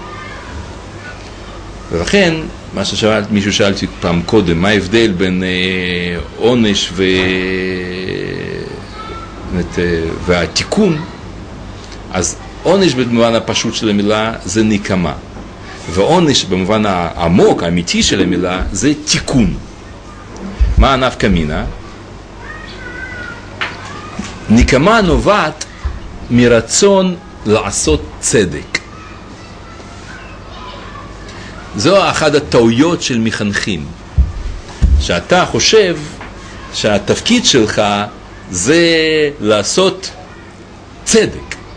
S1: ולכן, מה ששאל, מישהו שאלתי פעם קודם, מה ההבדל בין אה, עונש ו... והתיקון? אז עונש במובן הפשוט של המילה זה נקמה. ועונש במובן העמוק, האמיתי של המילה, זה תיקון. מה הנפקא מינה? נקמה נובעת מרצון לעשות צדק. זו אחת הטעויות של מחנכים. שאתה חושב שהתפקיד שלך זה לעשות צדק.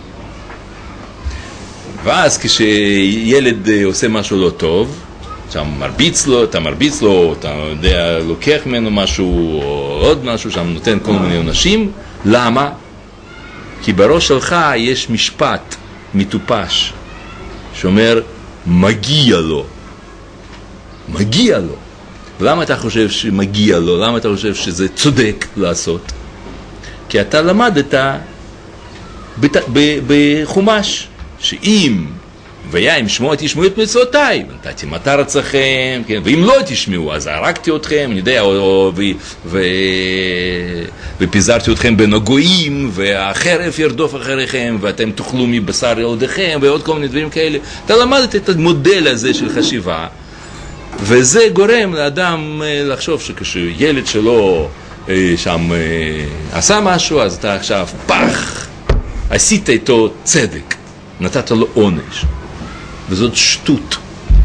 S1: ואז כשילד עושה משהו לא טוב, שם מרביץ לו, אתה מרביץ לו, אתה יודע, לוקח ממנו משהו או עוד משהו, שם נותן כל מיני עונשים. למה? כי בראש שלך יש משפט מטופש שאומר מגיע לו. מגיע לו. למה אתה חושב שמגיע לו? למה אתה חושב שזה צודק לעשות? כי אתה למדת בחומש. שאם והיה אם שמוע תשמעו את מצוותיי, נתתי מטר אצלכם, כן? ואם לא תשמעו אז הרגתי אתכם, אני יודע, או, או, ו, ו, ופיזרתי אתכם בין הגויים, והחרב ירדוף אחריכם, ואתם תאכלו מבשר ילדיכם, ועוד כל מיני דברים כאלה. אתה למדת את המודל הזה של חשיבה, וזה גורם לאדם לחשוב שכשילד שלו שם עשה משהו, אז אתה עכשיו פח, עשית איתו צדק. נתת לו עונש, וזאת שטות.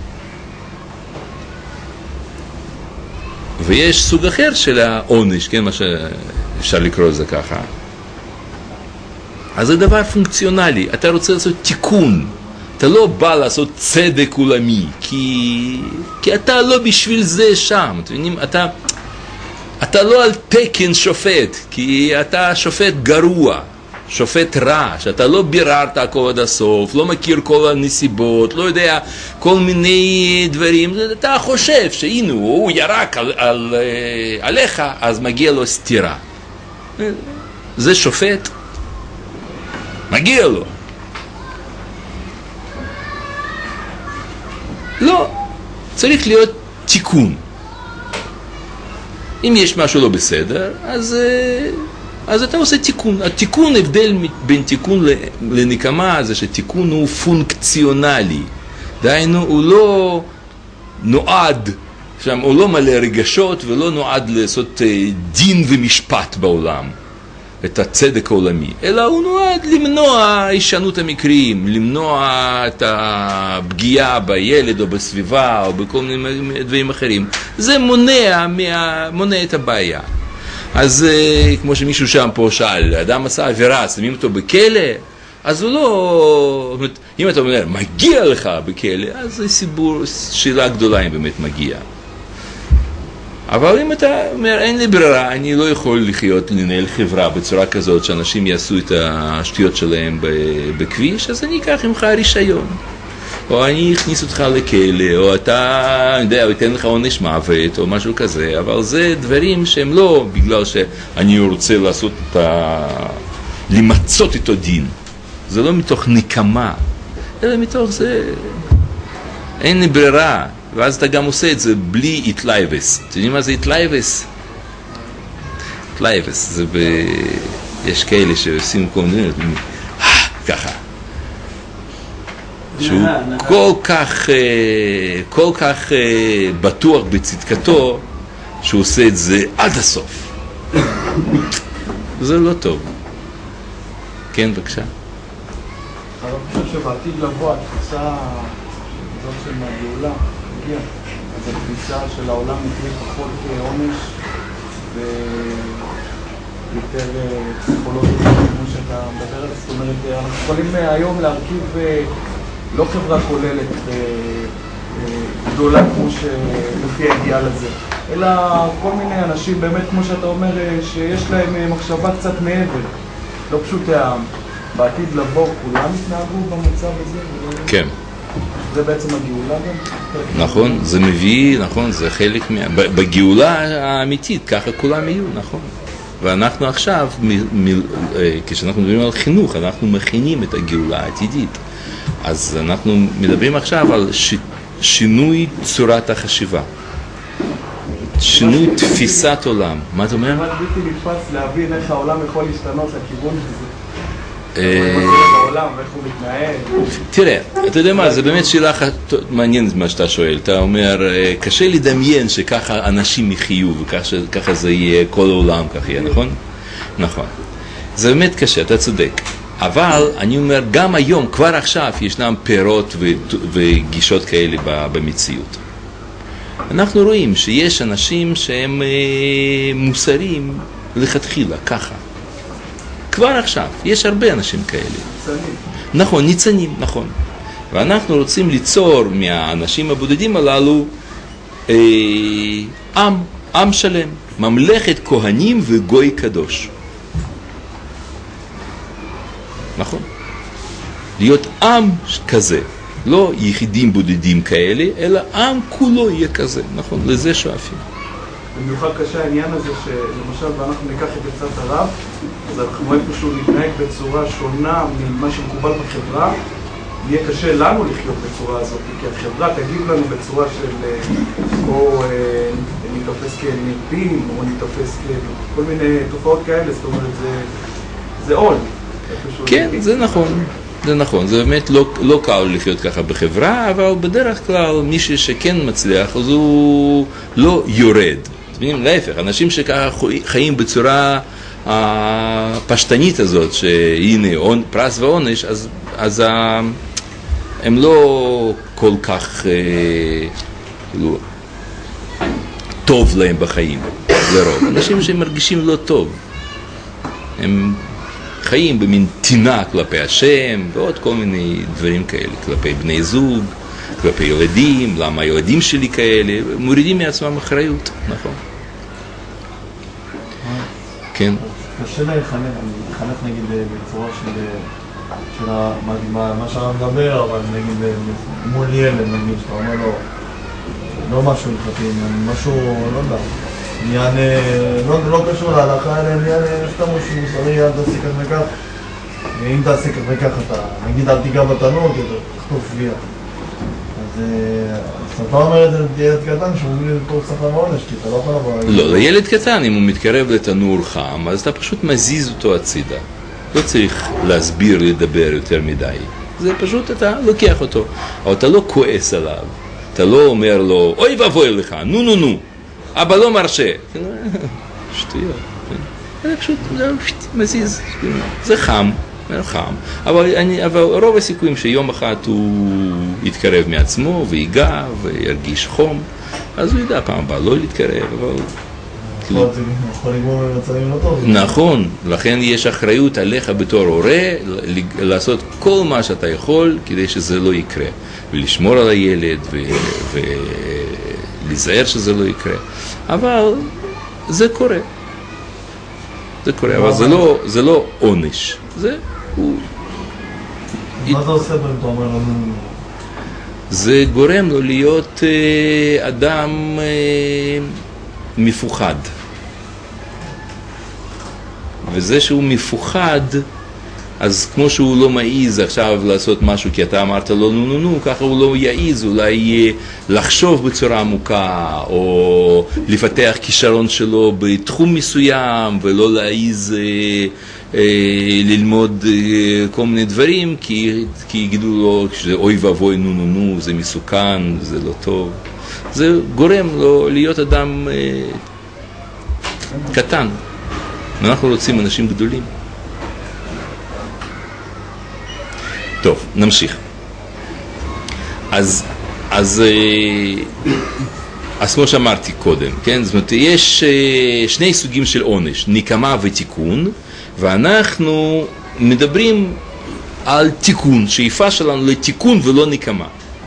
S1: ויש סוג אחר של העונש, כן, מה שאפשר לקרוא לזה ככה. אז זה דבר פונקציונלי, אתה רוצה לעשות תיקון, אתה לא בא לעשות צדק עולמי, כי, כי אתה לא בשביל זה שם, אתה, אתה לא על תקן שופט, כי אתה שופט גרוע. שופט רע, שאתה לא ביררת הכל עד הסוף, לא מכיר כל הנסיבות, לא יודע כל מיני דברים, אתה חושב שהנה הוא ירק על, על, עליך, אז מגיע לו סתירה. זה שופט? מגיע לו. לא, צריך להיות תיקון. אם יש משהו לא בסדר, אז, אז אתה עושה תיקון. התיקון, הבדל בין תיקון לנקמה, זה שתיקון הוא פונקציונלי. דהיינו, הוא לא נועד, שם, הוא לא מלא רגשות ולא נועד לעשות דין ומשפט בעולם, את הצדק העולמי, אלא הוא נועד למנוע הישנות המקרים, למנוע את הפגיעה בילד או בסביבה או בכל מיני דברים אחרים. זה מונע, מונע את הבעיה. אז כמו שמישהו שם פה שאל, האדם עשה עבירה, שמים אותו בכלא, אז הוא לא, אם אתה אומר, מגיע לך בכלא, אז זה סיבור, שאלה גדולה אם באמת מגיע. אבל אם אתה אומר, אין לי ברירה, אני לא יכול לחיות, לנהל חברה בצורה כזאת שאנשים יעשו את השטויות שלהם בכביש, אז אני אקח ממך רישיון. או אני אכניס אותך לכלא, או אתה, אני יודע, אתן לך עונש מוות, או משהו כזה, אבל זה דברים שהם לא בגלל שאני רוצה לעשות את ה... למצות איתו דין. זה לא מתוך נקמה, אלא מתוך זה, אין לי ברירה. ואז אתה גם עושה את זה בלי התלייבס. אתם יודעים מה זה התלייבס? התלייבס, זה ב... יש כאלה שעושים כל מיני, ככה. שהוא כל כך, כל כך בטוח בצדקתו, שהוא עושה את זה עד הסוף. זה לא טוב. כן, בבקשה.
S3: אני חושב שבעתיד לבוא, התפיסה הזאת של הגאולה, אז התפיסה של העולם תהיה פחות עונש ויותר פסיכולוגית כמו שאתה מדבר עליה. זאת אומרת, אנחנו יכולים היום להרכיב לא חברה כוללת גדולה כמו שלפי האידיאל הזה, אלא כל מיני אנשים באמת כמו שאתה אומר שיש להם מחשבה קצת מעבר, לא פשוט העם. בעתיד לבוא כולם התנהגו במצב הזה?
S1: כן.
S3: זה בעצם הגאולה גם?
S1: נכון, זה מביא, נכון, זה חלק מה... בגאולה האמיתית, ככה כולם יהיו, נכון. ואנחנו עכשיו, מ... מ... כשאנחנו מדברים על חינוך, אנחנו מכינים את הגאולה העתידית. אז אנחנו מדברים עכשיו על ש... שינוי צורת החשיבה. שינוי תפיסת עולם. מה אתה אומר?
S3: זה בלתי נתפס להבין איך העולם יכול להשתנות לכיוון הזה.
S1: תראה, אתה יודע מה, זה באמת שאלה מעניינת מה שאתה שואל. אתה אומר, קשה לדמיין שככה אנשים יחיו וככה זה יהיה כל העולם, ככה יהיה, נכון? נכון. זה באמת קשה, אתה צודק. אבל אני אומר, גם היום, כבר עכשיו, ישנם פירות וגישות כאלה במציאות. אנחנו רואים שיש אנשים שהם מוסריים לכתחילה, ככה. כבר עכשיו, יש הרבה אנשים כאלה. ניצנים. נכון, ניצנים, נכון. ואנחנו רוצים ליצור מהאנשים הבודדים הללו אה, עם, עם שלם, ממלכת כהנים וגוי קדוש. נכון? להיות עם כזה, לא יחידים בודדים כאלה, אלא עם כולו יהיה כזה, נכון? לזה שואפים.
S3: במיוחד קשה העניין הזה שלמשל, ואנחנו ניקח את עצת הרב, אז אנחנו רואים פשוט להתנהג בצורה שונה ממה שמקובל בחברה, יהיה קשה לנו לחיות בצורה הזאת, כי החברה תגיב לנו בצורה של או נתפס כנרפים, או נתפס כל מיני תופעות כאלה, זאת אומרת, זה, זה עול.
S1: כן, זה נכון. זה נכון, זה באמת לא, לא קל לחיות ככה בחברה, אבל בדרך כלל מישהו שכן מצליח, אז הוא לא יורד. להפך, אנשים שככה חיים בצורה הפשטנית הזאת, שהנה פרס ועונש, אז, אז הם לא כל כך לא, טוב להם בחיים, לרוב. אנשים שמרגישים לא טוב, הם חיים במין טינה כלפי השם, ועוד כל מיני דברים כאלה, כלפי בני זוג, כלפי ילדים, למה הילדים שלי כאלה, מורידים מעצמם אחריות, נכון.
S2: כן. קשה לה לחנך נגיד בצורה של, של מה, מה שאתה מדבר, אבל נגיד מול ילד, נגיד, שאתה אומר לו, לא משהו הלכתי, משהו, לא יודע, עניין, לא, לא קשור להלכה, אלא עניין סתם משהו מוסרי, אל תעשי כך וכך, אם תעשי כך וכך אתה, נגיד אל תיגע בתנות, תחטוף תביעה. אז אתה אומר את זה לילד קטן שהוא מביא לפה שכר מעונש, כי אתה לא יכול לבוא...
S1: לא, לילד קטן, אם הוא מתקרב לתנור חם, אז אתה פשוט מזיז אותו הצידה. לא צריך להסביר, לדבר יותר מדי. זה פשוט, אתה לוקח אותו. אבל אתה לא כועס עליו. אתה לא אומר לו, אוי ואבוי לך, נו נו נו, אבא לא מרשה. שטויות. זה פשוט מזיז. זה חם. חם. אבל, אני, אבל רוב הסיכויים שיום אחד הוא יתקרב מעצמו ויגע וירגיש חום, אז הוא ידע פעם הבאה לא להתקרב, אבל...
S2: יכול לגמור במצבים לא טובים.
S1: נכון, לכן יש אחריות עליך בתור הורה לעשות כל מה שאתה יכול כדי שזה לא יקרה, ולשמור על הילד ולהיזהר שזה לא יקרה. אבל זה קורה. זה קורה, אבל זה לא, זה לא עונש. זה הוא...
S2: מה אתה עושה בו אם אתה אומר לו?
S1: זה גורם לו להיות אה, אדם אה, מפוחד. וזה שהוא מפוחד, אז כמו שהוא לא מעיז עכשיו לעשות משהו כי אתה אמרת לו נו נו נו, ככה הוא לא יעיז אולי לחשוב בצורה עמוקה או לפתח כישרון שלו בתחום מסוים ולא להעיז אה, אה, ללמוד אה, כל מיני דברים כי, כי יגידו לו שזה אוי ואבוי נו נו נו, זה מסוכן, זה לא טוב. זה גורם לו להיות אדם אה, קטן. אנחנו רוצים אנשים גדולים. טוב, נמשיך. אז, אז, אז כמו שאמרתי קודם, כן? זאת אומרת, יש שני סוגים של עונש, נקמה ותיקון, ואנחנו מדברים על תיקון, שאיפה שלנו לתיקון ולא נקמה.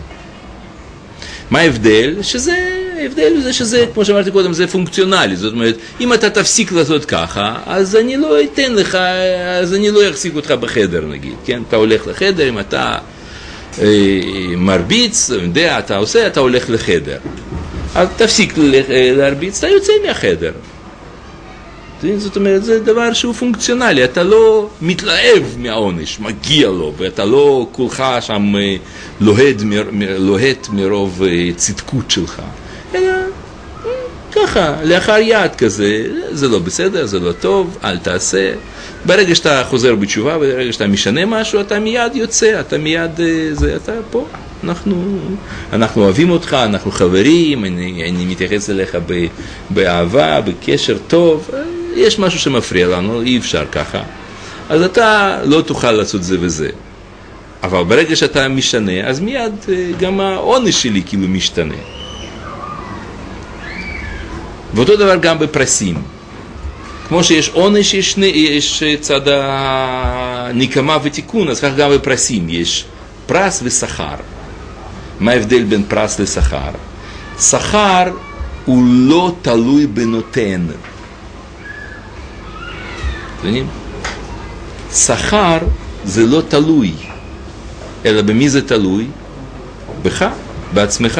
S1: מה ההבדל? שזה, ההבדל זה שזה, כמו שאמרתי קודם, זה פונקציונלי. זאת אומרת, אם אתה תפסיק לעשות ככה, אז אני לא אתן לך, אז אני לא אחזיק אותך בחדר, נגיד, כן? אתה הולך לחדר, אם אתה אה, מרביץ, יודע, אתה עושה, אתה הולך לחדר. אז תפסיק להרביץ, אתה יוצא מהחדר. זאת אומרת, זה דבר שהוא פונקציונלי, אתה לא מתלהב מהעונש, מגיע לו, ואתה לא כולך שם לוהט, לוהט מרוב צדקות שלך. אלא ככה, לאחר יד כזה, זה לא בסדר, זה לא טוב, אל תעשה. ברגע שאתה חוזר בתשובה, ברגע שאתה משנה משהו, אתה מיד יוצא, אתה מיד, זה, אתה פה. אנחנו, אנחנו אוהבים אותך, אנחנו חברים, אני, אני מתייחס אליך ב, באהבה, בקשר טוב. יש משהו שמפריע לנו, אי אפשר ככה. אז אתה לא תוכל לעשות זה וזה. אבל ברגע שאתה משנה, אז מיד גם העונש שלי כאילו משתנה. ואותו דבר גם בפרסים. כמו שיש עונש, יש, יש צד הנקמה ותיקון, אז כך גם בפרסים יש פרס ושכר. מה ההבדל בין פרס לשכר? שכר הוא לא תלוי בנותן. שכר זה לא תלוי, אלא במי זה תלוי? בך, בעצמך.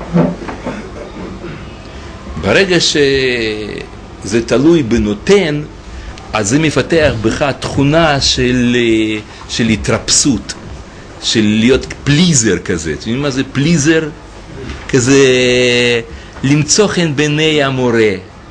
S1: ברגע שזה תלוי בנותן, אז זה מפתח בך תכונה של, של התרפסות, של להיות פליזר כזה. אתם יודעים מה זה פליזר? כזה למצוא חן בעיני המורה.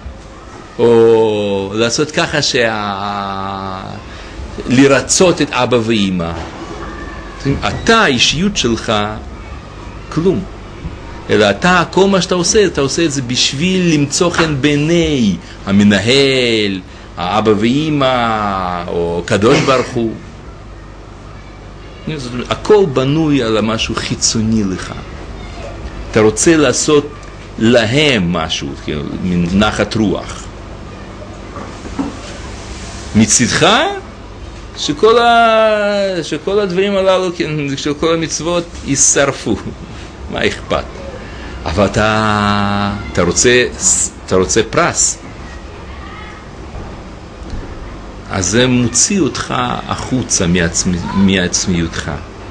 S1: או לעשות ככה שה... לרצות את אבא ואמא. אתה, האישיות שלך, כלום. אלא אתה, כל מה שאתה עושה, אתה עושה את זה בשביל למצוא חן בעיני המנהל, האבא ואמא, או קדוש ברוך הוא. הכל בנוי על משהו חיצוני לך. אתה רוצה לעשות להם משהו, נחת רוח. מצדך שכל, ה... שכל הדברים הללו, שכל המצוות יישרפו. מה אכפת? אבל אתה, אתה, רוצה, אתה רוצה פרס. אז זה מוציא אותך החוצה מעצמי, מעצמיותך.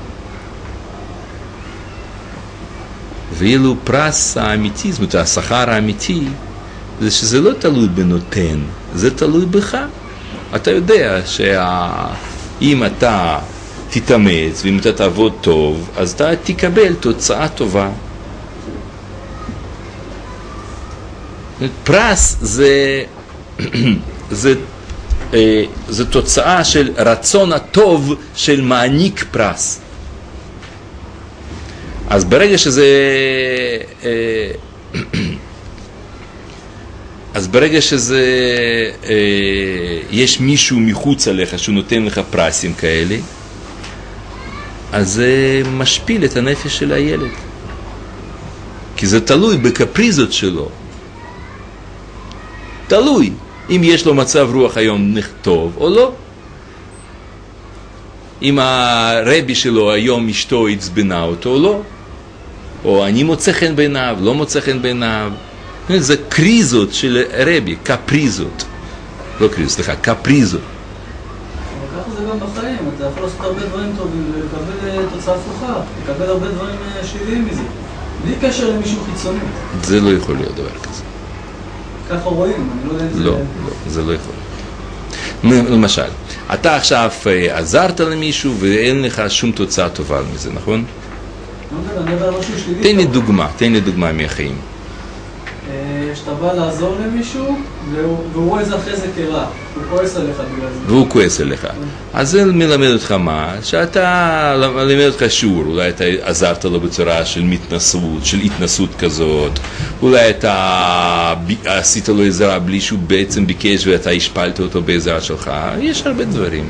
S1: ואילו פרס האמיתי, זאת אומרת, השכר האמיתי, זה שזה לא תלוי בנותן, זה תלוי בך. אתה יודע שאם אתה תתאמץ, ואם אתה תעבוד טוב, אז אתה תקבל תוצאה טובה. פרס זה, זה, זה תוצאה של רצון הטוב של מעניק פרס. אז ברגע שזה, אז ברגע שזה, יש מישהו מחוץ עליך שהוא נותן לך פרסים כאלה, אז זה משפיל את הנפש של הילד. כי זה תלוי בקפריזות שלו. תלוי אם יש לו מצב רוח היום טוב או לא. אם הרבי שלו היום אשתו הצבנה אותו או לא. או אני מוצא חן בעיניו, לא מוצא חן בעיניו. זה קריזות של רבי, קפריזות. לא קריזות, סליחה, קפריזות.
S8: אבל ככה זה גם בחיים, אתה יכול לעשות הרבה דברים טובים ולקבל תוצאה הפוכה, לקבל הרבה דברים שליליים מזה, בלי קשר למישהו חיצוני.
S1: זה לא יכול להיות דבר כזה.
S8: ככה רואים, אני לא יודע אם זה...
S1: לא, לא, זה לא יכול להיות. למשל, אתה עכשיו עזרת למישהו ואין לך שום תוצאה טובה מזה, נכון?
S8: לא יודע, אני יודע משהו שלילי.
S1: תן לי דוגמה, תן לי דוגמה מהחיים.
S8: שאתה בא לעזור למישהו, והוא רואה איזה אחרי זה כרע, הוא כועס עליך בגלל זה.
S1: והוא כועס עליך. אז זה מלמד אותך מה? שאתה, מלמד אותך שיעור, אולי אתה עזרת לו בצורה של מתנסות, של התנסות כזאת, אולי אתה עשית לו עזרה בלי שהוא בעצם ביקש ואתה השפלת אותו בעזרה שלך, יש הרבה דברים.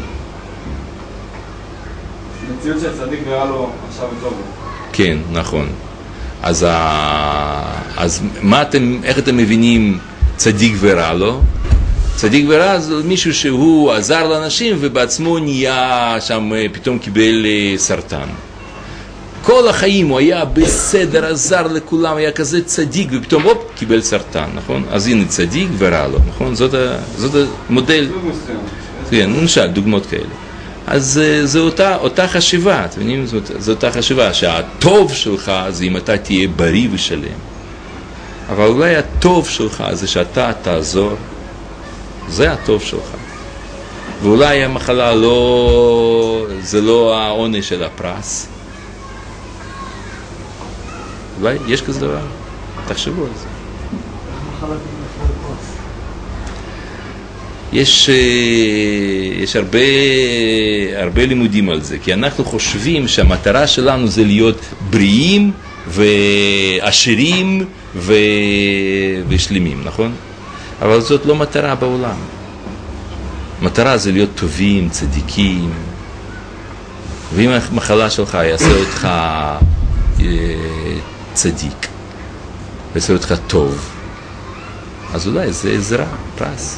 S4: מציאות שצדיק ורע לו עכשיו וטוב.
S1: כן, נכון. אז, ה... אז מה אתם, איך אתם מבינים צדיק ורע לו? צדיק ורע זה מישהו שהוא עזר לאנשים ובעצמו נהיה שם, פתאום קיבל סרטן. כל החיים הוא היה בסדר, עזר לכולם, היה כזה צדיק ופתאום הופ, קיבל סרטן, נכון? אז הנה צדיק ורע לו, נכון? זאת, ה... זאת המודל. כן, למשל, דוגמאות כאלה. אז זו אותה, אותה חשיבה, אתם מבינים? זו, זו אותה חשיבה, שהטוב שלך זה אם אתה תהיה בריא ושלם. אבל אולי הטוב שלך זה שאתה תעזור, זה הטוב שלך. ואולי המחלה לא, זה לא העונש של הפרס. אולי יש כזה דבר, תחשבו על זה. יש, יש הרבה, הרבה לימודים על זה, כי אנחנו חושבים שהמטרה שלנו זה להיות בריאים ועשירים ו... ושלמים, נכון? אבל זאת לא מטרה בעולם. מטרה זה להיות טובים, צדיקים, ואם המחלה שלך יעשה אותך צדיק, יעשה אותך טוב, אז אולי זה עזרה, פרס.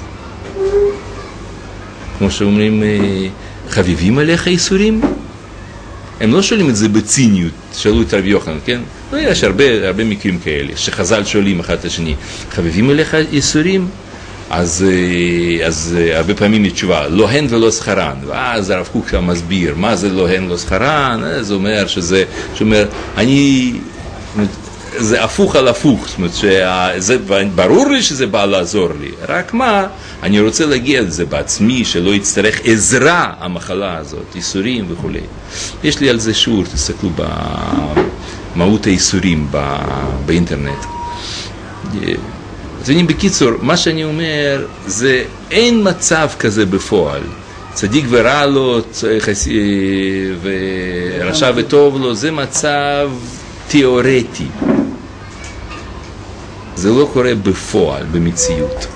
S1: כמו שאומרים, חביבים עליך איסורים? הם לא שואלים את זה בציניות, שאלו את רבי יוחנן, כן? לא, יש הרבה, הרבה מקרים כאלה, שחז"ל שואלים אחד את השני, חביבים עליך איסורים? אז, אז הרבה פעמים היא תשובה, לא הן ולא שכרן. ואז הרב קוק שם מסביר, מה זה לא הן לא שכרן? זה אומר שזה, שאומר, אני... זה הפוך על הפוך, זאת אומרת, שזה, ברור לי שזה בא לעזור לי, רק מה, אני רוצה להגיע לזה בעצמי, שלא יצטרך עזרה המחלה הזאת, איסורים וכו'. יש לי על זה שיעור, תסתכלו במהות האיסורים באינטרנט. אז בקיצור, מה שאני אומר, זה אין מצב כזה בפועל. צדיק ורע לו, ורשע וטוב לו, זה מצב תיאורטי. זה לא קורה בפועל, במציאות.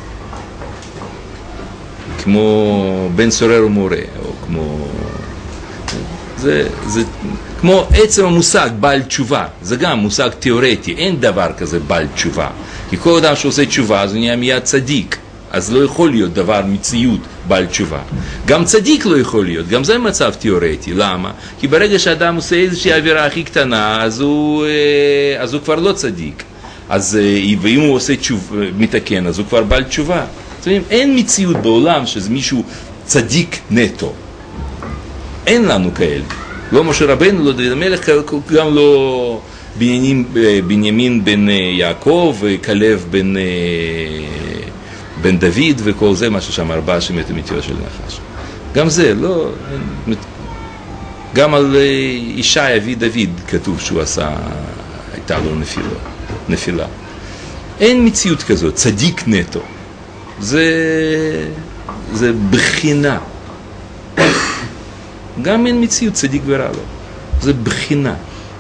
S1: כמו בן סורר ומורה, או כמו... זה, זה כמו עצם המושג בעל תשובה, זה גם מושג תיאורטי, אין דבר כזה בעל תשובה. כי כל אדם שעושה תשובה, זה נהיה מיד צדיק. אז לא יכול להיות דבר מציאות בעל תשובה. גם צדיק לא יכול להיות, גם זה מצב תיאורטי. למה? כי ברגע שאדם עושה איזושהי עבירה הכי קטנה, אז הוא, אז הוא כבר לא צדיק. אז ואם הוא עושה תשוב, מתקן, אז הוא כבר בעל תשובה. זאת אומרת, אין מציאות בעולם שזה מישהו צדיק נטו. אין לנו כאלה. לא משה רבנו, לא דוד המלך, גם לא בנימין, בנימין בן יעקב, וכלב בן... בן דוד וכל זה, מה ששם ארבעה שמתו מתיו של נחש. גם זה, לא... גם על ישי אבי דוד כתוב שהוא עשה, הייתה לו נפילה. נפילה. אין מציאות כזאת, צדיק נטו. זה, זה בחינה. גם אין מציאות צדיק ורע לו. זה בחינה.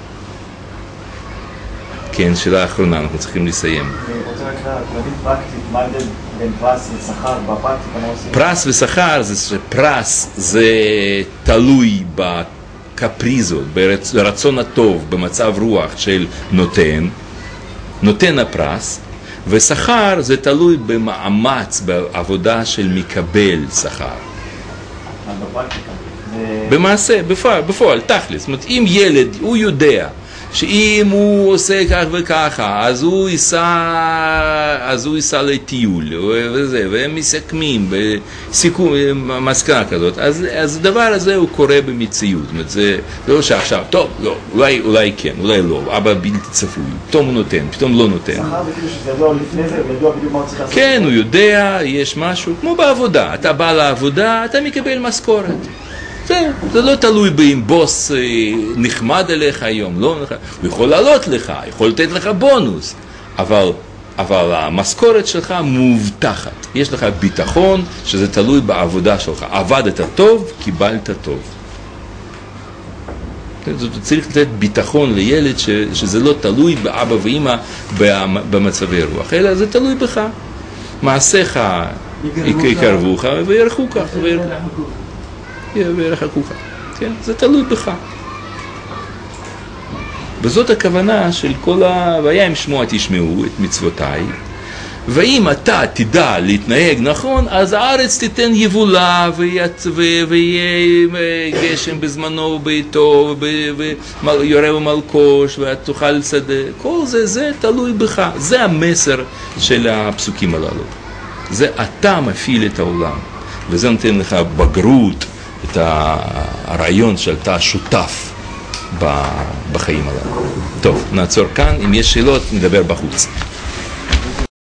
S1: כן, שאלה האחרונה, אנחנו צריכים לסיים.
S4: אני רוצה רק להבין פרקטית, מה ההבדל בין פרס ושכר בפרקטיקה, מה עושים?
S1: פרס ושכר, זה שפרס זה תלוי בקפריזות, ברצון הטוב, במצב רוח של נותן, נותן הפרס, ושכר זה תלוי במאמץ, בעבודה של מקבל שכר.
S4: בפרקטיקה?
S1: במעשה, בפועל, בפועל, תכלס. זאת אומרת, אם ילד, הוא יודע שאם הוא עושה כך וככה, אז הוא ייסע, אז הוא ייסע לטיול, וזה, והם מסכמים, בסיכום, מסקנה כזאת, אז, אז הדבר הזה הוא קורה במציאות. זאת אומרת, זה, זה לא שעכשיו, טוב, לא, אולי, אולי כן, אולי לא, אבא בלתי צפוי, פתאום הוא נותן, פתאום לא נותן.
S4: שכר זה כאילו שזה ידוע לפני זה, וידוע בדיוק מה הוא צריך לעשות.
S1: כן, הוא יודע, יש משהו, כמו בעבודה, אתה בא לעבודה, אתה מקבל משכורת. זה, זה לא תלוי באם בוס נחמד אליך היום, לא נחמד. הוא יכול לעלות לך, יכול לתת לך בונוס, אבל, אבל המשכורת שלך מובטחת. יש לך ביטחון שזה תלוי בעבודה שלך. עבדת טוב, קיבלת טוב. זאת צריך לתת ביטחון לילד ש, שזה לא תלוי באבא ואמא במצבי רוח, אלא זה תלוי בך. מעשיך יקרבוך וירחוקך. וירחקוך. כן? זה תלוי בך. וזאת הכוונה של כל ה... והיה אם שמוע תשמעו את מצוותיי, ואם אתה תדע להתנהג נכון, אז הארץ תיתן יבולה, ויהיה גשם בזמנו וביתו, ויורה ומלקוש, ותאכל שדה. כל זה, זה תלוי בך. זה המסר של הפסוקים הללו. זה אתה מפעיל את העולם, וזה נותן לך בגרות, את הרעיון שאתה שותף בחיים הללו. טוב, נעצור כאן. אם יש שאלות, נדבר בחוץ.